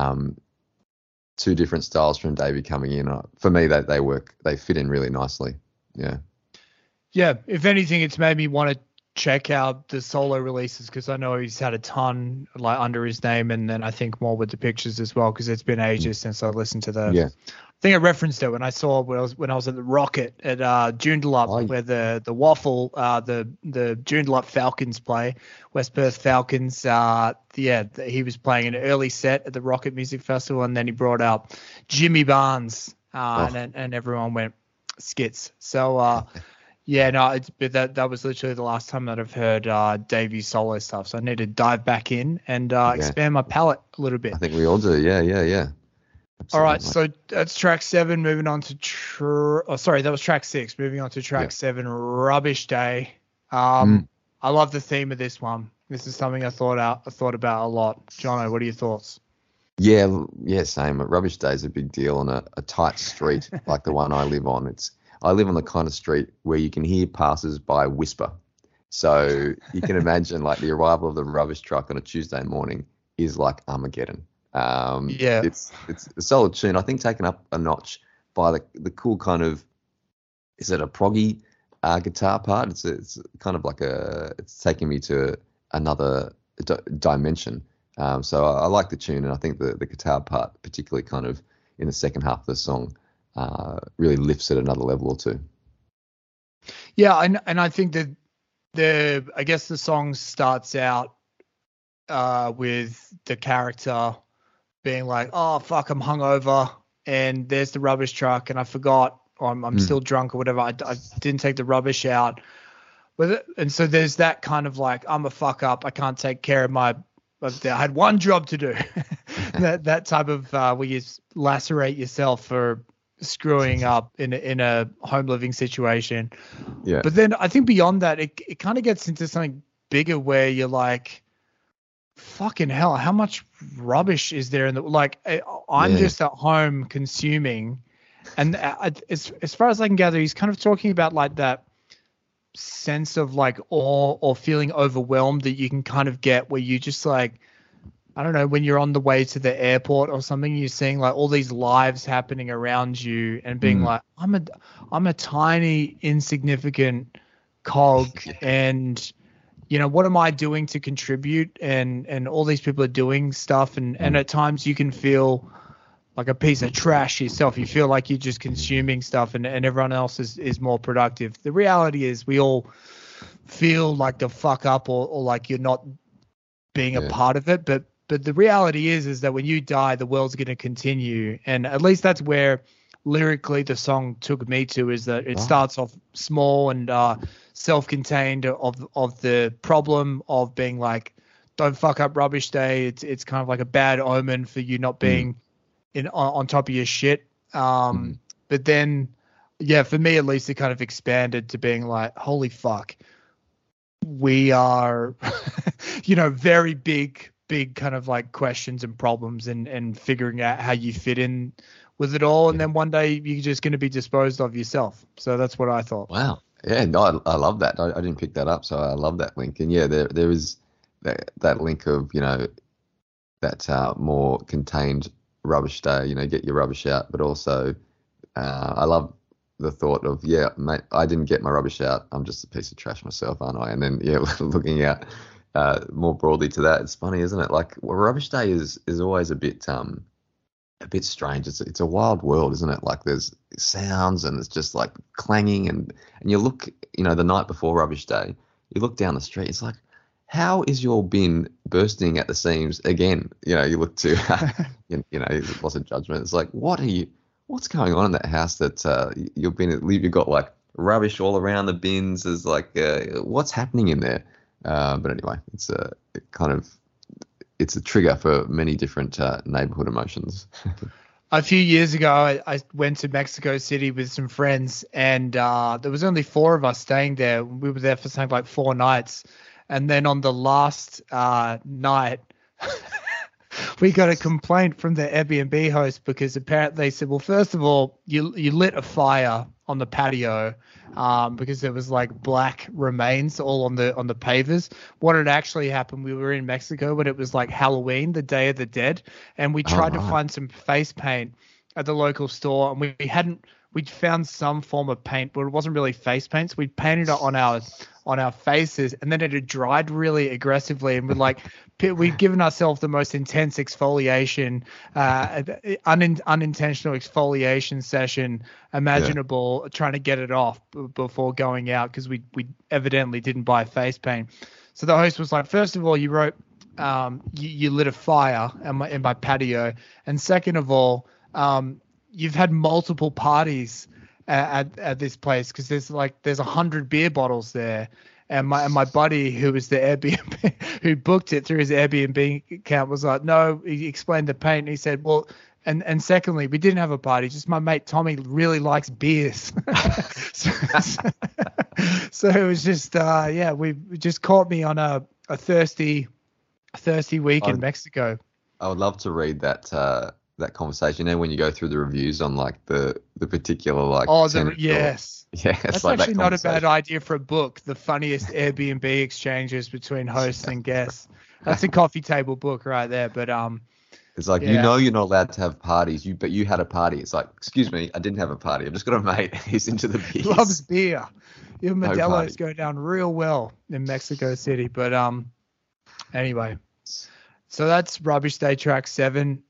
two different styles from Davey coming in. For me, they fit in really nicely. Yeah. Yeah, if anything, it's made me want to check out the solo releases, because I know he's had a ton like under his name, and then I think more with the pictures as well, because it's been ages since I listened to the. Yeah. I think I referenced it when I was at the Rocket at Joondalup, where the Waffle, the Joondalup Falcons play, West Perth Falcons. He was playing an early set at the Rocket Music Festival, and then he brought out Jimmy Barnes, and everyone went skits. So but that was literally the last time that I've heard Davey's solo stuff. So I need to dive back in and expand my palette a little bit. I think we all do. Yeah. Absolutely. All right, so that's track 7. Moving on to that was track 6. Moving on to track 7, Rubbish Day. I love the theme of this one. This is something I thought about a lot. Jono, what are your thoughts? Yeah, same. Rubbish Day is a big deal on a tight street like the one I live on. I live on the kind of street where you can hear passers-by whisper. So you can imagine like the arrival of the rubbish truck on a Tuesday morning is like Armageddon. It's a solid tune. I think taken up a notch by the cool kind of, is it a proggy guitar part? It's kind of like it's taking me to another dimension. So I like the tune, and I think the guitar part, particularly kind of in the second half of the song, really lifts it another level or two. Yeah, and I think that I guess the song starts out with the character being like, oh fuck, I'm hungover, and there's the rubbish truck, and I forgot, or I'm still drunk or whatever. I didn't take the rubbish out, and so there's that kind of like, I'm a fuck up, I can't take care of I had one job to do. that type of where you lacerate yourself for screwing up in a home living situation. Yeah. But then I think beyond that, it kind of gets into something bigger where you're like, fucking hell, how much rubbish is there in the, like, I'm just at home consuming. And as far as I can gather, he's kind of talking about like that sense of like awe or feeling overwhelmed that you can kind of get where you just like, I don't know, when you're on the way to the airport or something, you're seeing like all these lives happening around you and being like, I'm a tiny insignificant cog, and you know, what am I doing to contribute? And all these people are doing stuff, and at times you can feel like a piece of trash yourself. You feel like you're just consuming stuff, and everyone else is more productive. The reality is we all feel like the fuck up or like you're not being a part of it. But the reality is that when you die, the world's going to continue. And at least that's where lyrically the song took me to, is that it starts off small and self-contained of the problem of being like, don't fuck up Rubbish Day. It's kind of like a bad omen for you not being on top of your shit. But then, for me at least, it kind of expanded to being like, holy fuck, we are, very big kind of like questions and problems and figuring out how you fit in with it all. And then one day you're just going to be disposed of yourself. So that's what I thought. Wow. Yeah, no, I love that. I didn't pick that up, so I love that link. And there is that link of, that more contained Rubbish Day, get your rubbish out, but also I love the thought of, mate, I didn't get my rubbish out. I'm just a piece of trash myself, aren't I? And then, looking out more broadly to that, it's funny, isn't it? Like, Rubbish Day is always a bit strange. It's a wild world, isn't it? Like, there's sounds and it's just like clanging, and you look, the night before Rubbish Day, you look down the street, it's like, how is your bin bursting at the seams again? You look to, lots of judgment. It's like, what's going on in that house that you've got like rubbish all around the bins? Is like, what's happening in there? But anyway, it's kind of it's a trigger for many different neighborhood emotions. A few years ago, I went to Mexico City with some friends, and there was only 4 of us staying there. We were there for something like 4 nights. And then on the last night, we got a complaint from the Airbnb host because apparently they said, well, first of all, you lit a fire on the patio because there was like black remains all on the pavers. What had actually happened, we were in Mexico when it was like Halloween, the Day of the Dead, and we tried to find some face paint at the local store, and we'd found some form of paint, but it wasn't really face paint. So we painted it on our faces, and then it had dried really aggressively, and we'd given ourselves the most intense exfoliation, unintentional exfoliation session imaginable, trying to get it off before going out because we evidently didn't buy face paint. So the host was like, first of all, you wrote you lit a fire in my patio, and second of all, you've had multiple parties at this place because there's 100 beer bottles there, and my buddy who was the Airbnb who booked it through his Airbnb account was like, no, he explained the paint, and he said, well, and secondly, we didn't have a party, just my mate Tommy really likes beers. so it was just we just caught me on a thirsty week in Mexico. I would love to read that conversation. When you go through the reviews on like the particular yes, it's that's actually not a bad idea for a book. The funniest Airbnb exchanges between hosts and guests. That's a coffee table book right there. But it's like you're not allowed to have parties. But you had a party. It's like, excuse me, I didn't have a party. I've just got a mate. He's into the beers. Loves beer. Your Modelo's go down real well in Mexico City. But anyway, so that's Rubbish Day track 7.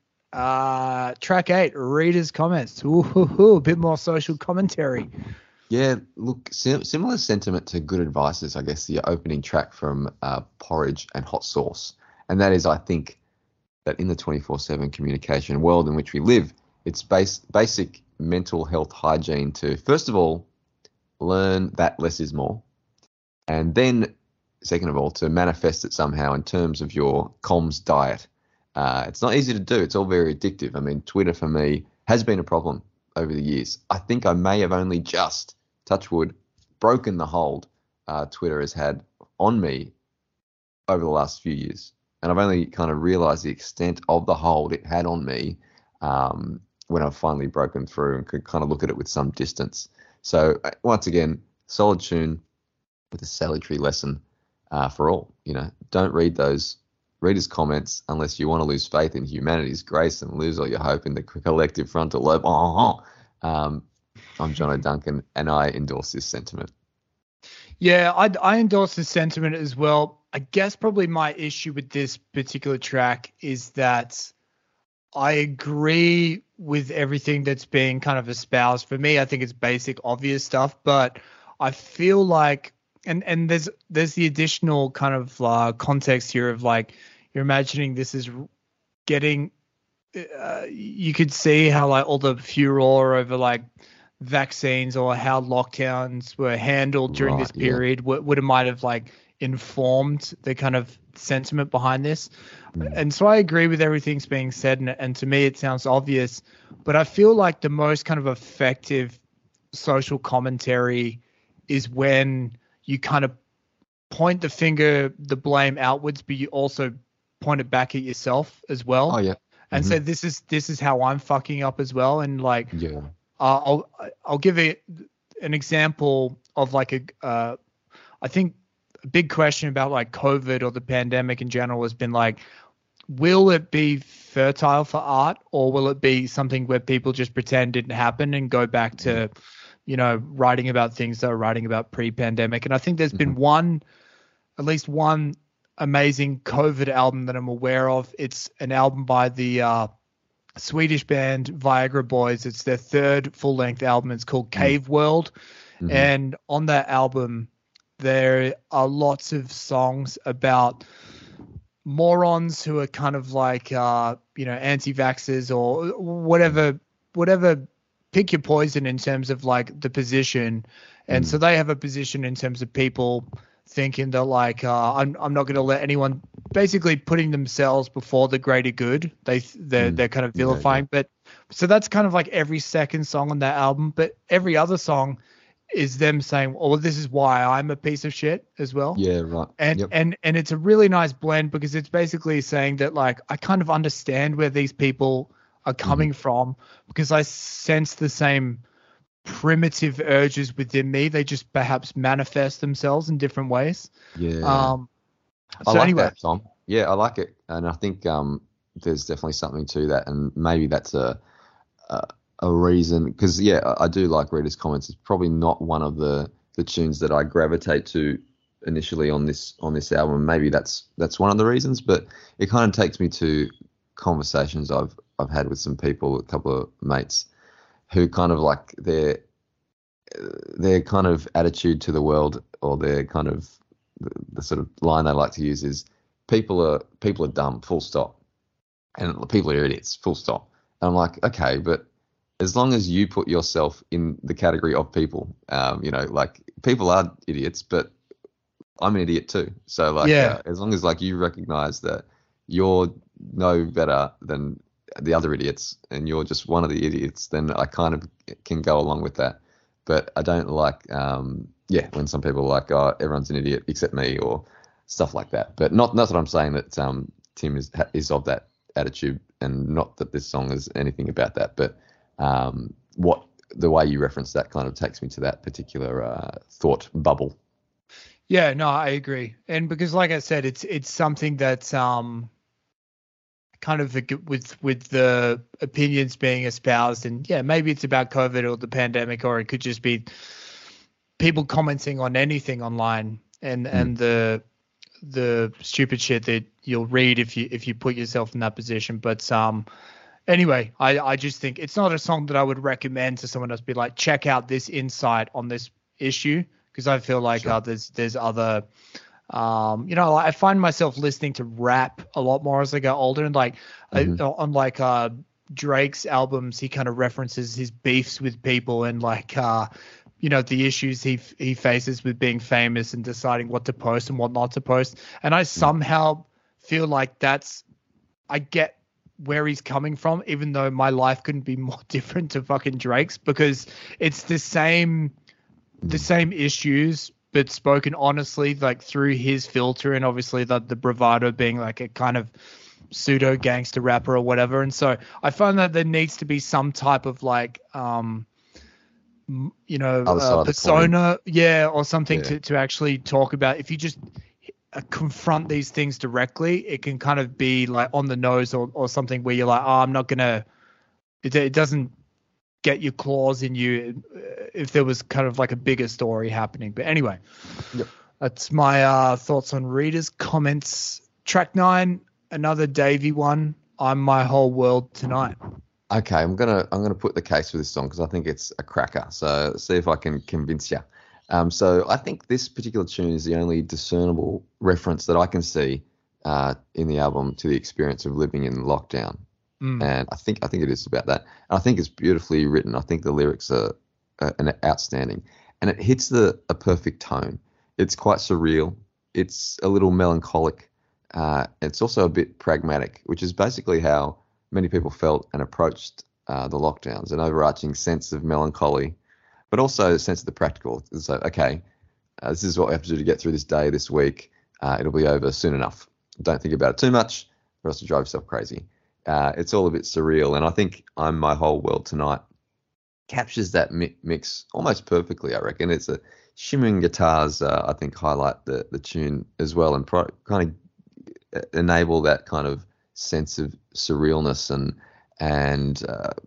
Track 8, readers' comments. A bit more social commentary. Yeah, look, similar sentiment to Good Advice is, I guess, the opening track from Porridge and Hot Sauce. And that is, I think, that in the 24/7 communication world in which we live, it's basic mental health hygiene to, first of all, learn that less is more. And then, second of all, to manifest it somehow in terms of your comms diet. It's not easy to do. It's all very addictive. I mean, Twitter for me has been a problem over the years. I think I may have only just, touch wood, broken the hold Twitter has had on me over the last few years. And I've only kind of realized the extent of the hold it had on me when I've finally broken through and could kind of look at it with some distance. So once again, solid tune with a salutary lesson for all. Don't read those readers' comments unless you want to lose faith in humanity's grace and lose all your hope in the collective frontal lobe. I'm Jono Duncan, and I endorse this sentiment. Yeah, I endorse this sentiment as well. I guess probably my issue with this particular track is that I agree with everything that's being kind of espoused. For me, I think it's basic, obvious stuff, but I feel like and there's the additional kind of context here of like you're imagining this is getting you could see how like all the furor over like vaccines or how lockdowns were handled during this period would have might have like informed the kind of sentiment behind this. And so I agree with everything's being said, and to me it sounds obvious, but I feel like the most kind of effective social commentary is when you kind of point the blame outwards, but you also point it back at yourself as well. Oh yeah. And so this is how I'm fucking up as well. And like, I'll give an example of like I think a big question about like COVID or the pandemic in general has been like, will it be fertile for art, or will it be something where people just pretend didn't happen and go back to, writing about things they were writing about pre-pandemic? And I think there's been at least one amazing COVID album that I'm aware of. It's an album by the Swedish band Viagra Boys. It's their 3rd full-length album. It's called Cave World. And on that album, there are lots of songs about morons who are kind of like, anti-vaxxers or whatever, pick your poison in terms of like the position. And so they have a position in terms of people thinking they're like, I'm not going to let anyone basically putting themselves before the greater good. They're kind of vilifying, but so that's kind of like every second song on that album. But every other song is them saying, "Oh, well, this is why I'm a piece of shit" as well. Yeah, right. And and it's a really nice blend because it's basically saying that like I kind of understand where these people are coming from because I sense the same primitive urges within me. They just perhaps manifest themselves in different ways. Yeah. So I like anyway, that, Tom. Yeah, I like it, and I think there's definitely something to that, and maybe that's a reason because I do like Rita's Comments. It's probably not one of the tunes that I gravitate to initially on this album. Maybe that's one of the reasons, but it kind of takes me to conversations I've had with some people, a couple of mates, who kind of like their kind of attitude to the world, or their kind of the sort of line they like to use is people are dumb, full stop, and people are idiots, full stop. And I'm like, okay, but as long as you put yourself in the category of people, like people are idiots, but I'm an idiot too. So like, as long as like you recognize that you're no better than the other idiots and you're just one of the idiots, then I kind of can go along with that. But I don't like, when some people are like, oh, everyone's an idiot except me or stuff like that. But not that I'm saying that Tim is of that attitude, and not that this song is anything about that. But the way you reference that kind of takes me to that particular thought bubble. Yeah, no, I agree. And because like I said, it's something that's kind of with the opinions being espoused, and maybe it's about COVID or the pandemic, or it could just be people commenting on anything online and the stupid shit that you'll read if you put yourself in that position. But anyway, I just think it's not a song that I would recommend to someone else. Be like, check out this insight on this issue, because I feel like there's other I find myself listening to rap a lot more as I get older, and like on like Drake's albums, he kind of references his beefs with people and like the issues he faces with being famous and deciding what to post and what not to post. And I somehow feel like I get where he's coming from, even though my life couldn't be more different to fucking Drake's, because it's the same issues, but spoken honestly, like through his filter, and obviously the bravado being like a kind of pseudo gangster rapper or whatever. And so I find that there needs to be some type of like, persona, or something to actually talk about. If you just confront these things directly, it can kind of be like on the nose or something where you're like, oh, I'm not gonna. It doesn't get your claws in you if there was kind of like a bigger story happening. But anyway, that's my thoughts on Reader's Comments. Track 9, another Davey one. I'm My Whole World Tonight. Okay, I'm gonna put the case for this song because I think it's a cracker. So see if I can convince you. So I think this particular tune is the only discernible reference that I can see in the album to the experience of living in lockdown. And I think it is about that. And I think it's beautifully written. I think the lyrics are outstanding, and it hits a perfect tone. It's quite surreal. It's a little melancholic. It's also a bit pragmatic, which is basically how many people felt and approached the lockdowns. An overarching sense of melancholy, but also a sense of the practical. So, okay, this is what we have to do to get through this day, this week. It'll be over soon enough. Don't think about it too much, or else you drive yourself crazy. It's all a bit surreal, and I think I'm My Whole World Tonight captures that mix almost perfectly, I reckon. It's a shimmering guitars, I think, highlight the tune as well, and kind of enable that kind of sense of surrealness and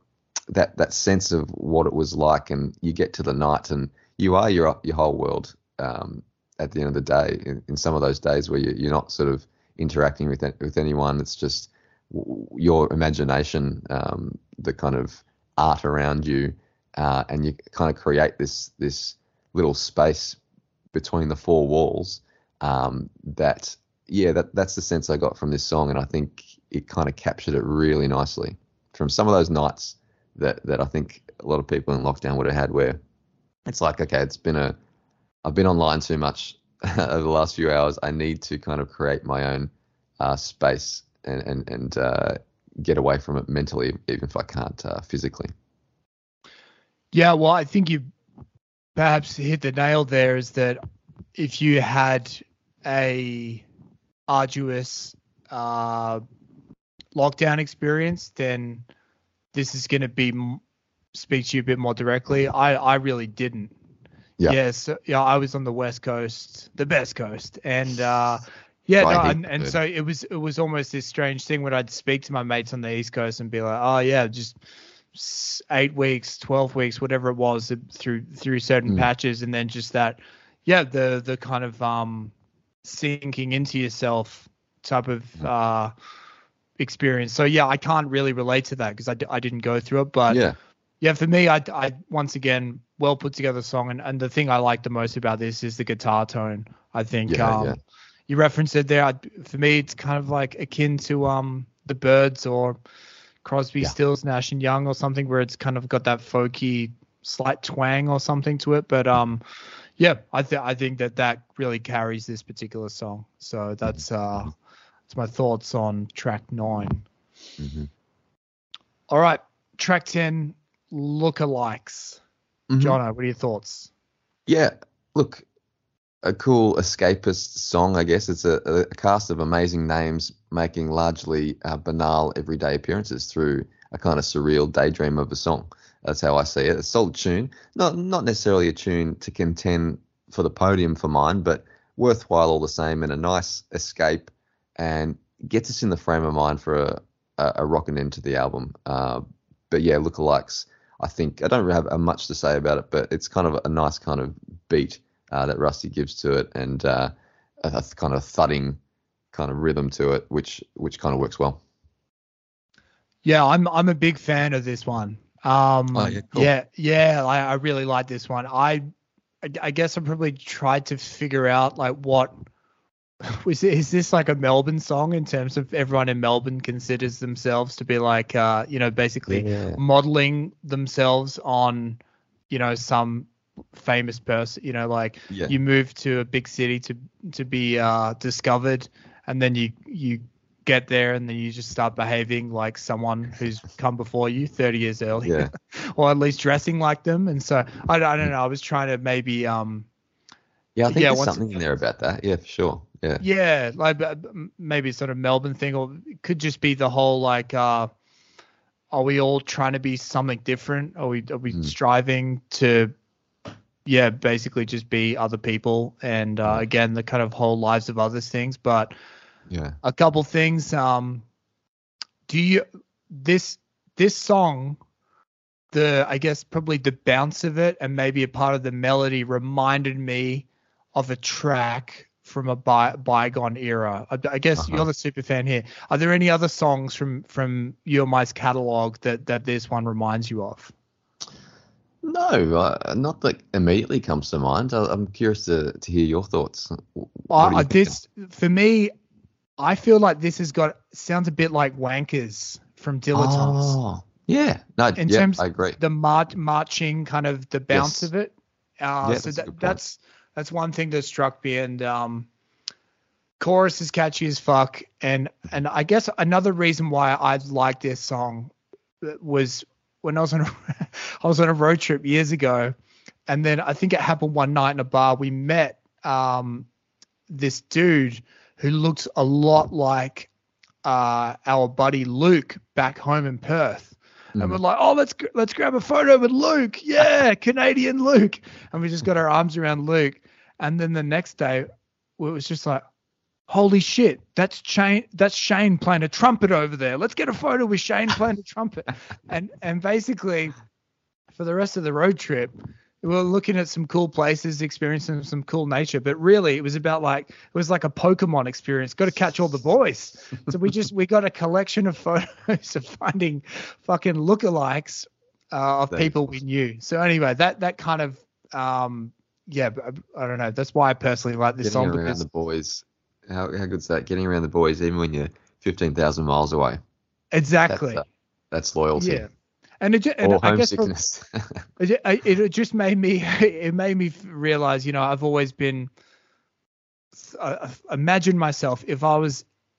that sense of what it was like. And you get to the night, and you are your whole world at the end of the day. In some of those days where you're not sort of interacting with anyone, it's just your imagination, the kind of art around you, and you kind of create this little space between the four walls. That's the sense I got from this song, and I think it kind of captured it really nicely from some of those nights that I think a lot of people in lockdown would have had, where it's like, okay, I've been online too much over the last few hours. I need to kind of create my own space and get away from it mentally, even if I can't physically. Yeah, well, I think you perhaps hit the nail there, is that if you had a arduous lockdown experience, then this is going to be speak to you a bit more directly. I really didn't. Yeah. Yes. Yeah, I was on the West Coast, the best coast, and so it was almost this strange thing when I'd speak to my mates on the East Coast and be like, oh yeah, just 8 weeks, 12 weeks, whatever it was, through certain patches, and then just that, the kind of sinking into yourself type of experience. So yeah, I can't really relate to that because I didn't go through it, but yeah, for me, I once again, well put together song, and the thing I like the most about this is the guitar tone. I think you referenced it there. For me, it's kind of like akin to the Byrds or Crosby, Stills, Nash and Young or something, where it's kind of got that folky slight twang or something to it. But I think that really carries this particular song. So that's my thoughts on track 9. Mm-hmm. All right, track 10, Lookalikes. Jono, what are your thoughts? Yeah, look, a cool escapist song, I guess. It's a cast of amazing names making largely banal everyday appearances through a kind of surreal daydream of a song. That's how I see it. A solid tune, not necessarily a tune to contend for the podium for mine, but worthwhile all the same, and a nice escape, and gets us in the frame of mind for a rockin' end to the album. But yeah, Lookalikes, I think I don't really have much to say about it, but it's kind of a nice kind of beat that Rusty gives to it, and a kind of thudding kind of rhythm to it, which kind of works well. Yeah, I'm a big fan of this one. Cool. I really like this one. I guess I probably tried to figure out like what is this like a Melbourne song in terms of everyone in Melbourne considers themselves to be like basically modeling themselves on some famous person, you move to a big city to be discovered, and then you get there and then you just start behaving like someone who's come before you 30 years earlier, or at least dressing like them. And so I don't know, I was trying to maybe I think there's something in there about that. Yeah, for sure. Yeah, like maybe it's sort of Melbourne thing, or it could just be the whole like are we all trying to be something different? Are we striving to basically just be other people, and again the kind of whole lives of others things. But a couple things, this song, I guess probably the bounce of it and maybe a part of the melody reminded me of a track from a bygone era. I guess you're the super fan here. Are there any other songs from UMI's catalog that this one reminds you of? No, not that immediately comes to mind. I'm curious to hear your thoughts. For me, I feel like this sounds a bit like Wankers from Dilettantes. Oh, yeah. No, in terms I agree. The marching kind of the bounce of it. That's one thing that struck me, and chorus is catchy as fuck. And I guess another reason why I like this song was when I was on a road trip years ago, and then I think it happened one night in a bar. We met this dude who looks a lot like our buddy Luke back home in Perth. And we're like, oh, let's grab a photo with Luke. Yeah, Canadian Luke. And we just got our arms around Luke. And then the next day, it was just like, holy shit, that's Shane playing a trumpet over there. Let's get a photo with Shane playing a trumpet. And basically, for the rest of the road trip, we were looking at some cool places, experiencing some cool nature. But really, it was about like a Pokemon experience. Got to catch all the boys. So we got a collection of photos of finding fucking lookalikes of people we knew. So anyway, that kind of I don't know. That's why I personally like this song. Getting around the boys. How good's that? Getting around the boys, even when you're 15,000 miles away. Exactly. That's loyalty. Yeah. And homesickness. It just made me realize, I've always been imagine myself if I was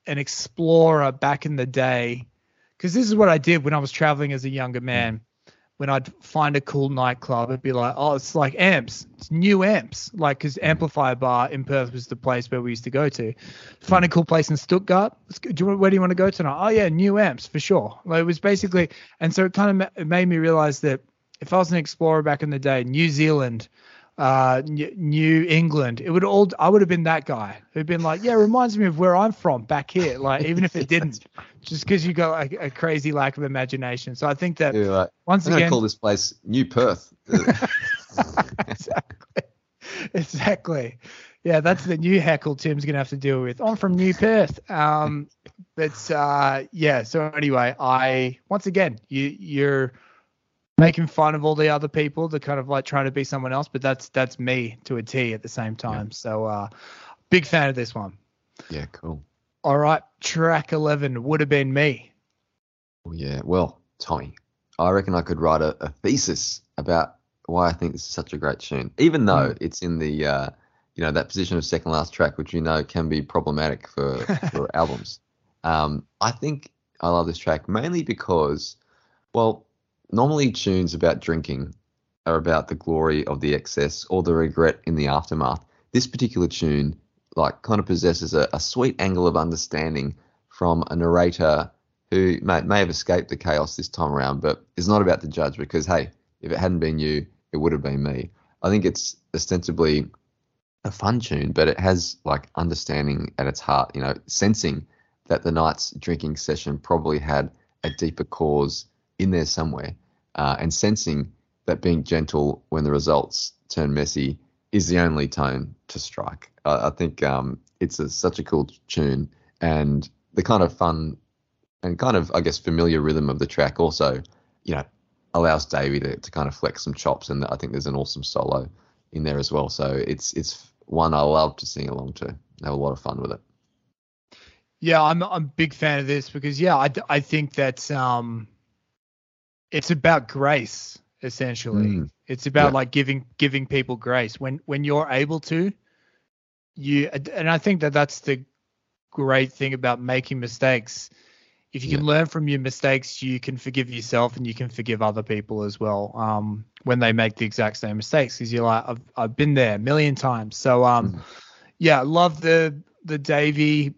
an explorer back in the day, because this is what I did when I was traveling as a younger man. When I'd find a cool nightclub, it'd be like, oh, it's like Amps. It's New Amps. Like, because Amplifier Bar in Perth was the place where we used to go to. Find a cool place in Stuttgart. Where do you want to go tonight? Oh, yeah, New Amps, for sure. Like, it was basically, and so it made me realize that if I was an explorer back in the day, New Zealand, New England, I would have been that guy who'd been like, yeah, it reminds me of where I'm from back here. Like, even if it didn't, just because you got a crazy lack of imagination. So I think that once I'm again, gonna call this place New Perth. Exactly. Yeah, that's the new heckle Tim's gonna have to deal with. I'm from New Perth. Yeah. So anyway, once again, you're making fun of all the other people that kind of like trying to be someone else, but that's me to a T at the same time. Yeah. So big fan of this one. Yeah, cool. All right, track 11 would have been me. Oh, yeah. Well, Tommy, I reckon I could write a thesis about why I think this is such a great tune, even though it's in the that position of second last track, which can be problematic for albums. I think I love this track mainly because, well, normally tunes about drinking are about the glory of the excess or the regret in the aftermath. This particular tune kind of possesses a sweet angle of understanding from a narrator who may have escaped the chaos this time around, but is not about to judge because, hey, if it hadn't been you, it would have been me. I think it's ostensibly a fun tune, but it has understanding at its heart, sensing that the night's drinking session probably had a deeper cause in there somewhere, and sensing that being gentle when the results turn messy is the only tone to strike. I think it's such a cool tune, and the kind of fun and kind of, I guess, familiar rhythm of the track also, allows Davey to kind of flex some chops, and I think there's an awesome solo in there as well. So it's one I love to sing along to. I have a lot of fun with it. Yeah, I'm a big fan of this because, I think that it's about grace, essentially. It's about giving people grace when you're able to. And I think that's the great thing about making mistakes. If you can learn from your mistakes, you can forgive yourself and you can forgive other people as well when they make the exact same mistakes, because you're like, I've been there a million times. So I love the Davey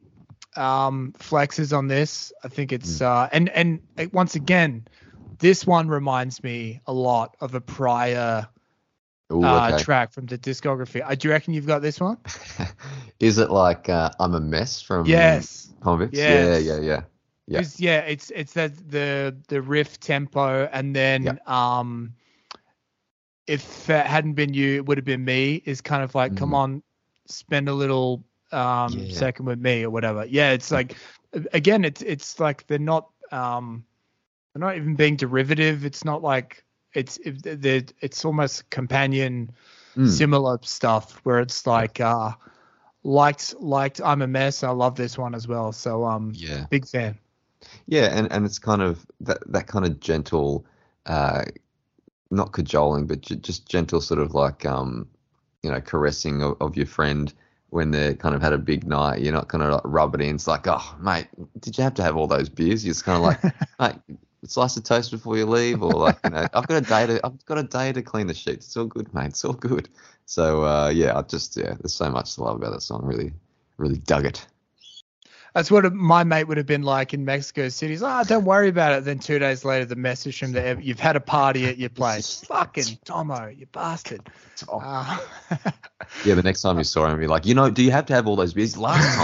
flexes on this. I think it's and once again, this one reminds me a lot of a prior track from the discography. Do you reckon you've got this one? Is it I'm a Mess from Convicts? Yes. Yeah. It's that the riff tempo, and then if it hadn't been you, it would have been me, is kind of like, come on, spend a little second with me or whatever. Yeah, it's like, again, it's like they're not even being derivative. It's not like it's almost companion similar stuff where it's like liked I'm a Mess. I love this one as well. So big fan. Yeah, and it's kind of that kind of gentle, not cajoling, but just gentle sort of caressing of your friend when they kind of had a big night. You're not kind of rub it in. It's like, oh, mate, did you have to have all those beers? You're just kind of like, mate, slice of toast before you leave, or I've got a day to clean the sheets. It's all good, mate. It's all good. So there's so much to love about that song. Really, really dug it. That's what my mate would have been like in Mexico City. He's like, don't worry about it. Then 2 days later, the message from you've had a party at your place. Fucking Tomo, you bastard. Yeah, the next time you saw him, you'd be like, do you have to have all those beers?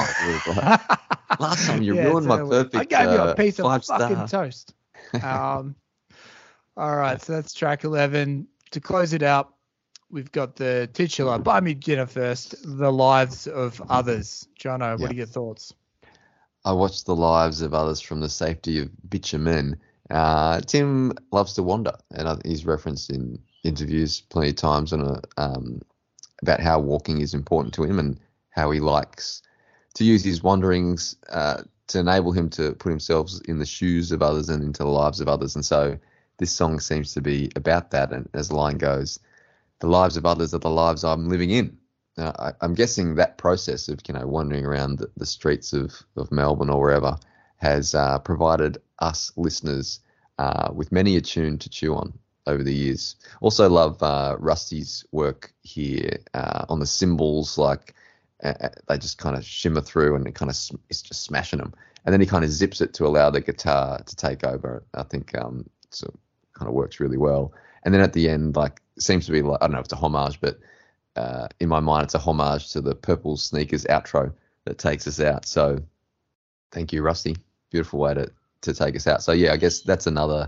Last time you ruined my perfect. I gave you a piece of fucking toast. All right, so that's track 11. To close it out, we've got the titular Buy Me Dinner First, The Lives of Others. Jono, what are your thoughts? I watched the lives of others from the safety of bitumen. Tim loves to wander, and he's referenced in interviews plenty of times about how walking is important to him and how he likes to use his wanderings to enable him to put himself in the shoes of others and into the lives of others. And so this song seems to be about that. And as the line goes, the lives of others are the lives I'm living in. I'm guessing that process of wandering around the streets of Melbourne or wherever has provided us listeners with many a tune to chew on over the years. Also love Rusty's work here on the cymbals, like they just kind of shimmer through and it's just smashing them. And then he kind of zips it to allow the guitar to take over. I think so kind of works really well. And then at the end, like, it seems to be like, I don't know if it's a homage, but in my mind, it's a homage to the Purple Sneakers outro that takes us out. So thank you, Rusty. Beautiful way to take us out. So yeah, I guess that's another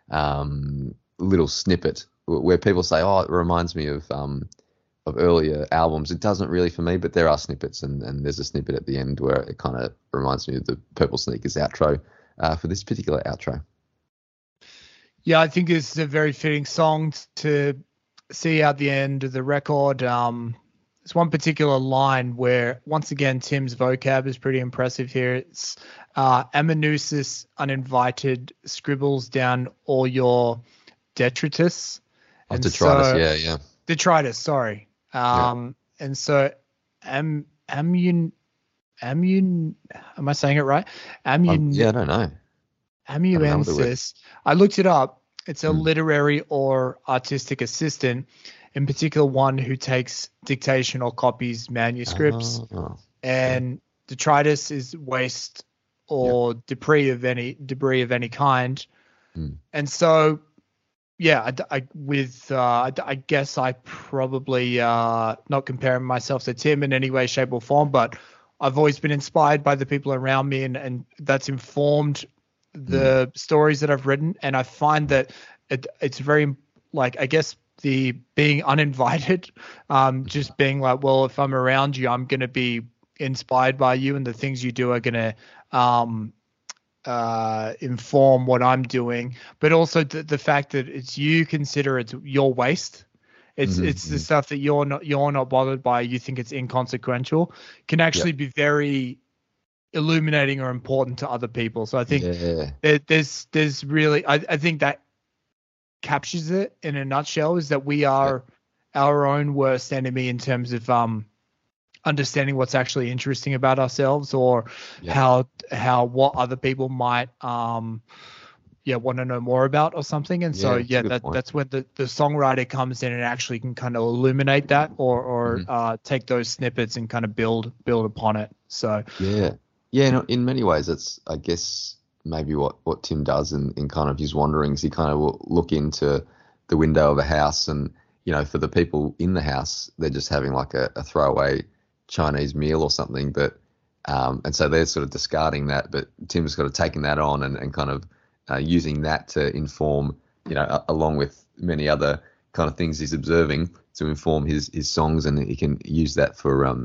little snippet where people say, oh, it reminds me of earlier albums. It doesn't really for me, but there are snippets, and there's a snippet at the end where it kind of reminds me of the Purple Sneakers outro for this particular outro. Yeah, I think it's a very fitting song to see out the end of the record. There's one particular line where, once again, Tim's vocab is pretty impressive here. It's Amanuensis uninvited scribbles down all your detritus. Oh, detritus, yeah. Detritus, sorry. And so am I saying it right? I don't know. Amanuensis. I looked it up. It's a literary or artistic assistant, in particular one who takes dictation or copies manuscripts. And detritus is waste or debris of any kind. And so, yeah, I guess I probably not comparing myself to Tim in any way, shape, or form, but I've always been inspired by the people around me, and that's informed the stories that I've written. And I find that it's very, like, I guess the being uninvited, just being like, well, if I'm around you, I'm going to be inspired by you, and the things you do are going to inform what I'm doing. But also the fact that it's, you consider it's your waste. It's the stuff that you're not bothered by. You think it's inconsequential, can actually be very illuminating or important to other people. So I think there's really, I think that captures it in a nutshell, is that we are our own worst enemy in terms of understanding what's actually interesting about ourselves, or how what other people might want to know more about or something. And so that's when the songwriter comes in and actually can kind of illuminate that, or take those snippets and kind of build upon it. So in many ways, it's, I guess, maybe what Tim does in kind of his wanderings. He kind of will look into the window of a house, and for the people in the house, they're just having like a throwaway Chinese meal or something, but and so they're sort of discarding that, but Tim's kind of taken that on and kind of using that to inform, along with many other kind of things he's observing, to inform his songs, and he can use that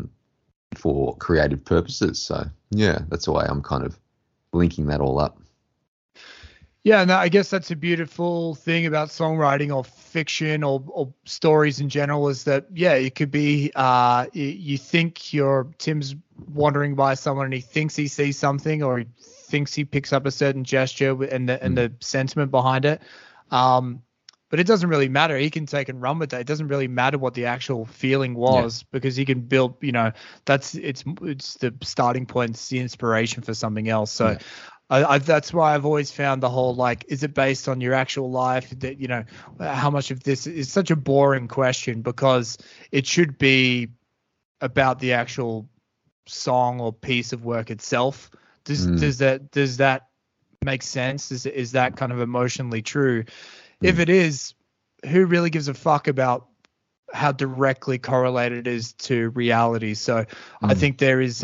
for creative purposes. So yeah, that's why I'm kind of linking that all up. Yeah, and I guess that's a beautiful thing about songwriting or fiction or stories in general, is that, it could be you think Tim's wandering by someone and he thinks he sees something, or he thinks he picks up a certain gesture and the sentiment behind it. But it doesn't really matter. He can take and run with that. It doesn't really matter what the actual feeling was, because he can build, it's the starting point, it's the inspiration for something else. So that's why I've always found the whole, like, is it based on your actual life? That, how much of this is such a boring question, because it should be about the actual song or piece of work itself. Does that make sense? Is that kind of emotionally true? If it is, who really gives a fuck about how directly correlated it is to reality? So I think there is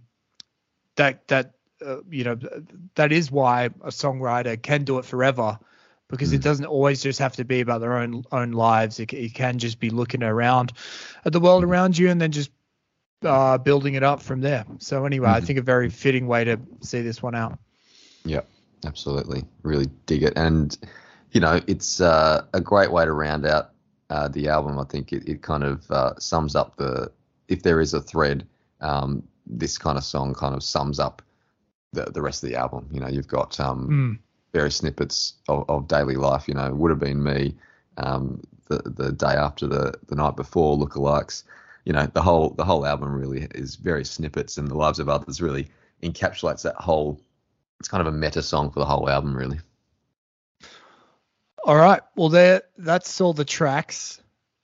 that is why a songwriter can do it forever, because it doesn't always just have to be about their own lives. It can just be looking around at the world around you and then just building it up from there. So anyway, I think a very fitting way to see this one out. Yeah, absolutely. Really dig it. And it's a great way to round out the album. I think it kind of sums up if there is a thread, this kind of song kind of sums up the rest of the album. You've got various snippets of daily life. Would have been me, the day after the night before, lookalikes, the whole album really is very snippets, and The Lives of Others really encapsulates that whole. It's kind of a meta song for the whole album, really. All right. Well, that's all the tracks.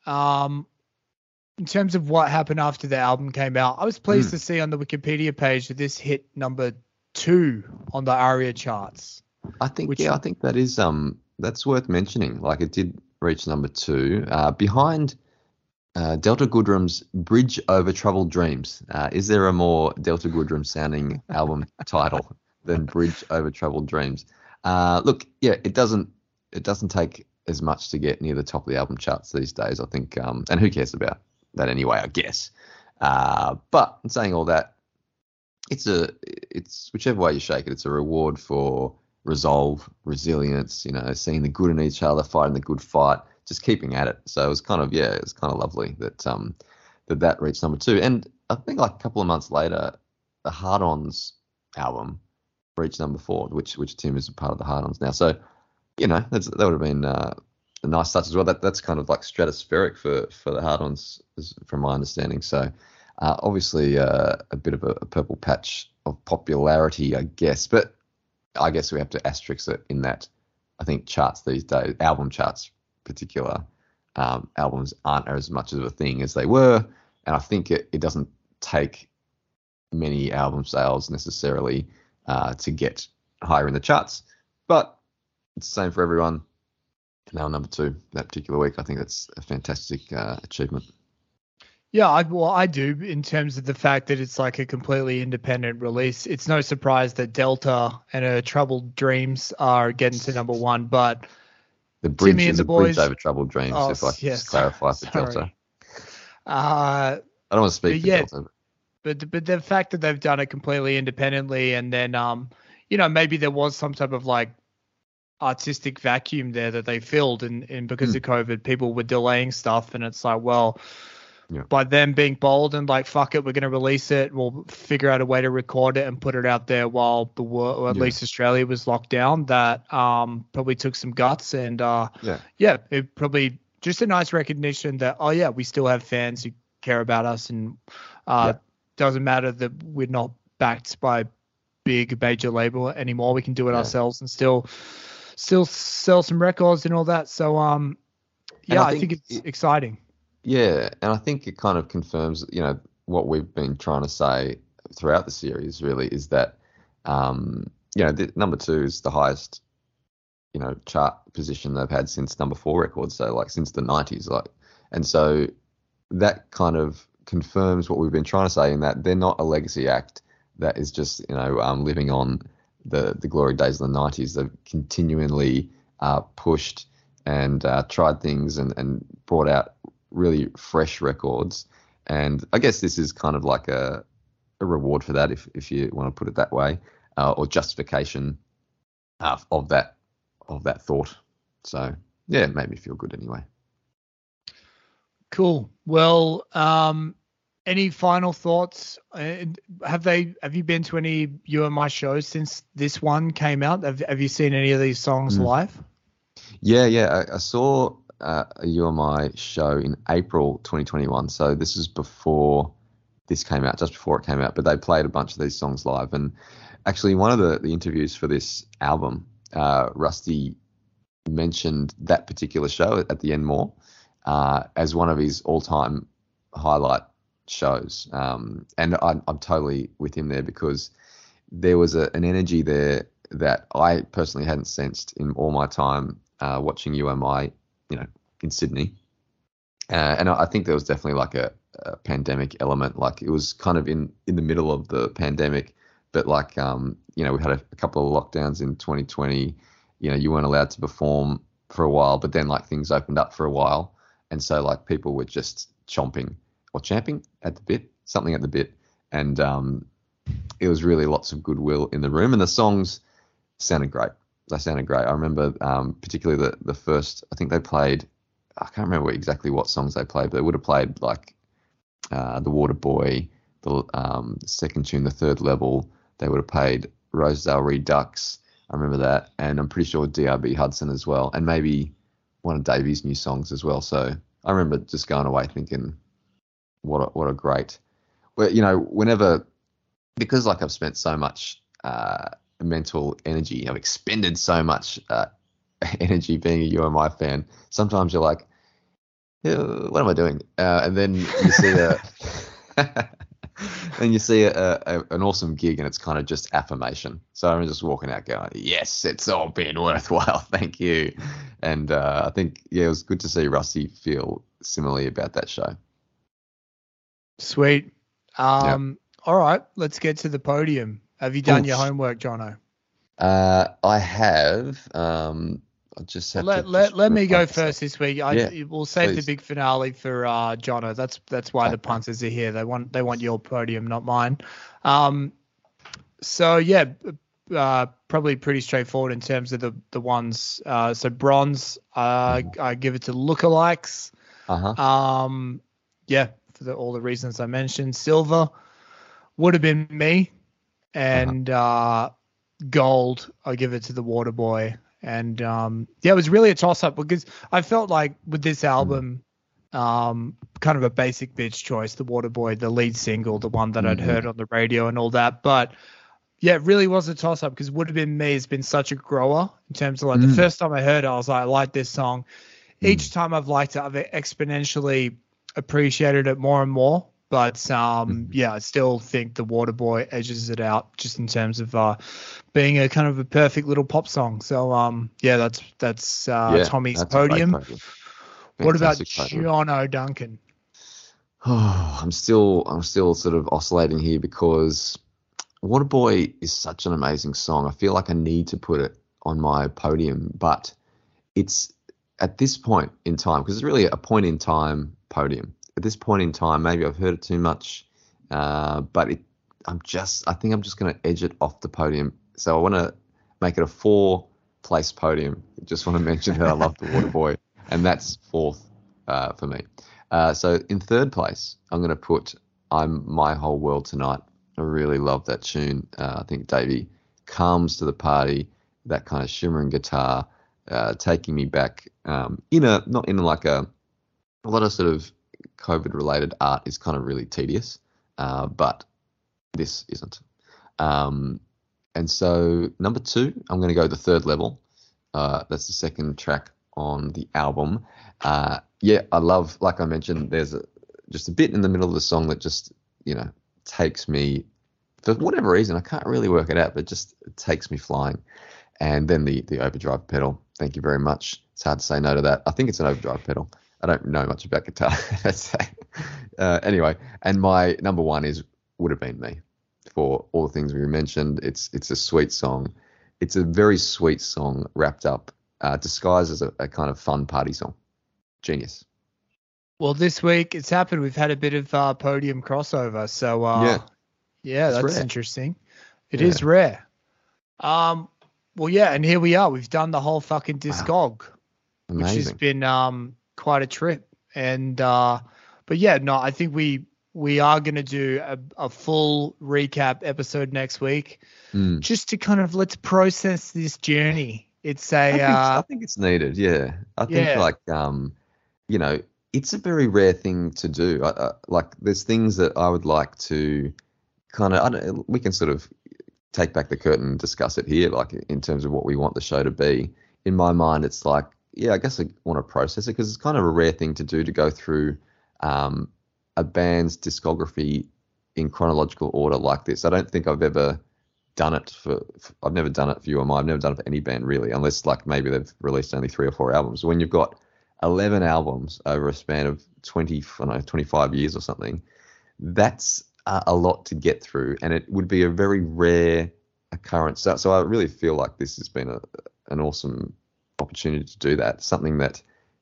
In terms of what happened after the album came out, I was pleased to see on the Wikipedia page that this hit number 2 on the ARIA charts. I think that is that's worth mentioning. Like, it did reach number 2 behind Delta Goodrum's Bridge Over Troubled Dreams. Is there a more Delta Goodrum sounding album title than Bridge Over Troubled Dreams? Look, yeah, it doesn't take as much to get near the top of the album charts these days, I think, and who cares about that anyway, I guess. But in saying all that, it's whichever way you shake it, it's a reward for resolve, resilience, seeing the good in each other, fighting the good fight, just keeping at it. So it was kind of lovely that reached number 2. And I think like a couple of months later, the Hard-Ons album reached number 4, which Tim is a part of the Hard-Ons now. So, that would have been a nice touch as well. That's kind of like stratospheric for the Hard-Ons, from my understanding. So obviously a bit of a purple patch of popularity, I guess. But I guess we have to asterisk it in that I think charts these days, album charts in particular, albums aren't as much of a thing as they were. And I think it doesn't take many album sales necessarily to get higher in the charts. But it's the same for everyone. Now number 2 that particular week. I think that's a fantastic achievement. Yeah, I do, in terms of the fact that it's like a completely independent release. It's no surprise that Delta and her Troubled Dreams are getting to number 1, but the Bridge Timmy is and the a bridge boys over Troubled Dreams, if I can just clarify for Delta. I don't want to speak for Delta. But the fact that they've done it completely independently, and then maybe there was some type of like artistic vacuum there that they filled, and because of COVID, people were delaying stuff, and it's like, well, by them being bold and like, fuck it, we're going to release it, we'll figure out a way to record it and put it out there while the world, or at least Australia, was locked down. That probably took some guts, and it probably just a nice recognition that, oh yeah, we still have fans who care about us, and doesn't matter that we're not backed by big major label anymore. We can do it ourselves and still sell some records and all that. So I think it's exciting. Yeah, and I think it kind of confirms, what we've been trying to say throughout the series. Really, is that the number 2 is the highest chart position they've had since number 4 records. So like since the 90s, and so that kind of confirms what we've been trying to say, in that they're not a legacy act that is just living on the glory days of the 90s. They've continually pushed and tried things and brought out really fresh records, and I guess this is kind of like a reward for that, if you want to put it that way, or justification of that thought. So yeah, it made me feel good anyway. Cool. Well, any final thoughts? Have you been to any UMI shows since this one came out? Have you seen any of these songs live? Yeah. I saw a UMI show in April 2021. So this is before this came out, just before it came out. But they played a bunch of these songs live. And actually, one of the interviews for this album, Rusty mentioned that particular show at the Enmore as one of his all-time highlight shows. And I'm totally with him there, because there was an energy there that I personally hadn't sensed in all my time watching UMI, in Sydney. And I think there was definitely like a pandemic element. Like, it was kind of in the middle of the pandemic, but like, we had a couple of lockdowns in 2020. You weren't allowed to perform for a while, but then like things opened up for a while. And so like people were just champing at the bit, something at the bit. And it was really lots of goodwill in the room, and the songs sounded great. They sounded great. I remember particularly the first, I think they played, I can't remember exactly what songs they played, but they would have played like The Water Boy, the second tune, The Third Level. They would have played Rosedale Redux. I remember that. And I'm pretty sure DRB Hudson as well. And maybe one of Davey's new songs as well. So I remember just going away thinking, what a great. Well, whenever, because like I've spent so much mental energy, I've expended so much energy being a UMI fan. Sometimes you're like, what am I doing? And then you see an awesome gig, and it's kind of just affirmation. So I'm just walking out going, yes, it's all been worthwhile. Thank you. And I think, it was good to see Rusty feel similarly about that show. Sweet. All right, let's get to the podium. Have you done your homework, Jono? I have. I just have let me go first this week. We'll save please. the big finale for Jono. That's why the punters are here. They want your podium, not mine. Probably pretty straightforward in terms of the ones. So bronze, I give it to lookalikes. For all the reasons I mentioned. Silver would have been me, and gold, I give it to the Waterboy. And it was really a toss-up because I felt like with this album, kind of a basic bitch choice, the Waterboy, the lead single, the one that I'd heard on the radio and all that. But it really was a toss-up because Would Have Been Me has been such a grower in terms of like the first time I heard it, I was like, I like this song. Each time I've liked it, I've exponentially appreciated it more and more. But I still think the Waterboy edges it out just in terms of being a kind of a perfect little pop song. So that's Tommy's podium. What about Jono Duncan? Oh, I'm still sort of oscillating here because Waterboy is such an amazing song. I feel like I need to put it on my podium, but it's at this point in time, because it's really a point in time podium. At this point in time, maybe I've heard it too much, but I think I'm just going to edge it off the podium. So I want to make it a 4-place podium. Just want to mention that I love the Waterboy, and that's 4th for me. So in 3rd place, I'm going to put I'm My Whole World Tonight. I really love that tune. I think Davey comes to the party, that kind of shimmering guitar, taking me back. Not in like a lot of sort of COVID-related art is kind of really tedious, but this isn't. And so number 2, I'm going to go the 3rd level. That's the second track on the album. I love, like I mentioned, there's just a bit in the middle of the song that just, takes me, for whatever reason, I can't really work it out, but it takes me flying. And then the overdrive pedal. Thank you very much. It's hard to say no to that. I think it's an overdrive pedal. I don't know much about guitar. Anyway, and my number 1 is Would Have Been Me. For all the things we mentioned, it's a sweet song. It's a very sweet song wrapped up, disguised as a kind of fun party song. Genius. Well, this week it's happened. We've had a bit of podium crossover. So, that's rare. Interesting. It is rare. And here we are. We've done the whole fucking discog, which has been quite a trip. And I think we are going to do a full recap episode next week, just to kind of let's process this journey. It's I think it's needed. Yeah, I think it's a very rare thing to do. Like there's things that I would like to kind of we can sort of take back the curtain and discuss it here, like in terms of what we want the show to be. In my mind, it's like, I guess I want to process it because it's kind of a rare thing to do, to go through a band's discography in chronological order like this. I don't think I've ever done it I've never done it for UMI. I've never done it for any band really, unless like maybe they've released only 3 or 4 albums. When you've got 11 albums over a span of 25 years or something, that's a lot to get through, and it would be a very rare occurrence. So I really feel like this has been an awesome opportunity to do that. Something that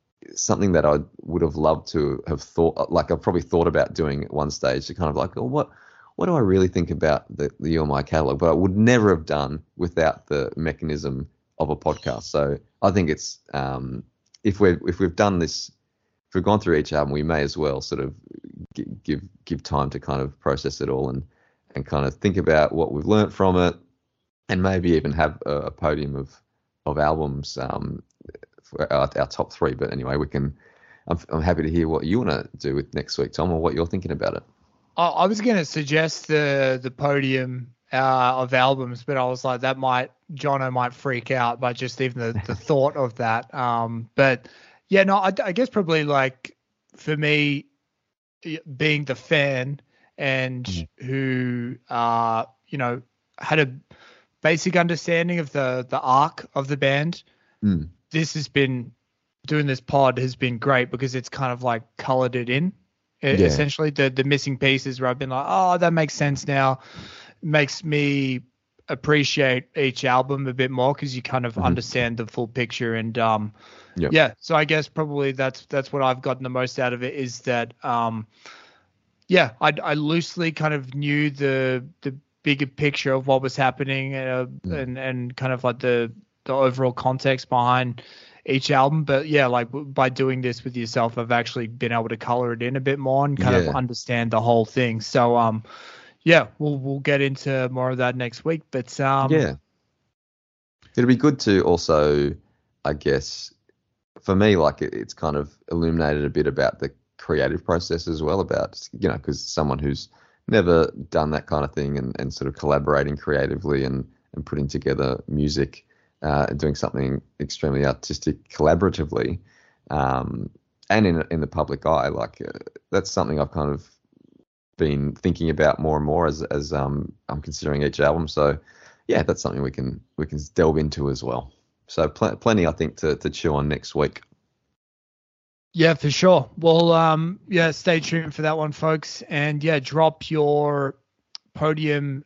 I would have loved to have thought, like I've probably thought about doing at one stage, to kind of like, what do I really think about the UMI catalog? But I would never have done without the mechanism of a podcast. So I think it's if we've done this, if we've gone through each album, we may as well sort of give time to kind of process it all and kind of think about what we've learnt from it, and maybe even have a podium of albums for our top 3. But anyway, we can I'm happy to hear what you want to do with next week, Tom, or what you're thinking about it. I was going to suggest the podium of albums, but I was like, Jono might freak out by just even the thought of that. But yeah, no, I guess probably like for me, being the fan and who had a basic understanding of the arc of the band, this has been doing this pod has been great because it's kind of like colored it in. Essentially the missing pieces where I've been like, oh, that makes sense now. It makes me appreciate each album a bit more because you kind of understand the full picture. And so I guess probably that's what I've gotten the most out of it is that I loosely kind of knew the bigger picture of what was happening and kind of like the overall context behind each album. But yeah, like by doing this with yourself, I've actually been able to color it in a bit more and kind of understand the whole thing. So we'll get into more of that next week. But it'll be good to also, I guess, for me, like it's kind of illuminated a bit about the creative process as well, about, because someone who's never done that kind of thing and sort of collaborating creatively and putting together music, doing something extremely artistic collaboratively, and in the public eye, like that's something I've kind of been thinking about more and more as I'm considering each album. So yeah, that's something we can delve into as well. So plenty, I think, to chew on next week. Yeah, for sure. Well, stay tuned for that one, folks. And drop your podium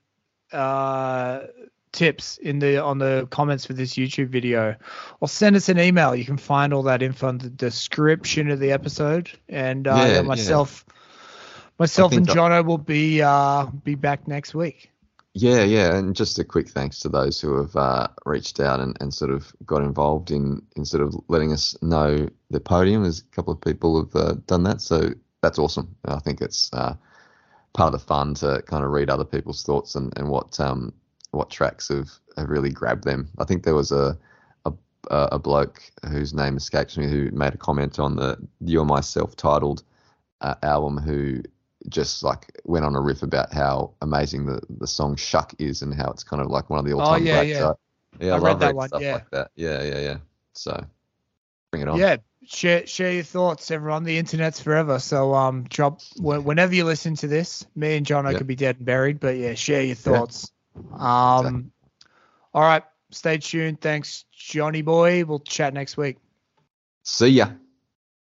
tips on the comments for this YouTube video, or send us an email. You can find all that info in the description of the episode. And myself and Jono will be back next week. Yeah, and just a quick thanks to those who have reached out and sort of got involved in sort of letting us know the podium. There's a couple of people have done that, so that's awesome. I think it's part of the fun to kind of read other people's thoughts and what tracks have really grabbed them. I think there was a bloke whose name escapes me who made a comment on the You're My self-titled album who just like went on a riff about how amazing the song Shuck is and how it's kind of like one of the all-time greats. So, I love that one. Stuff like that. Yeah. So bring it on. Yeah, share your thoughts, everyone. The internet's forever. So drop whenever you listen to this. Me and Jono could be dead and buried, but yeah, share your thoughts. Exactly. All right, stay tuned. Thanks, Johnny boy. We'll chat next week. See ya.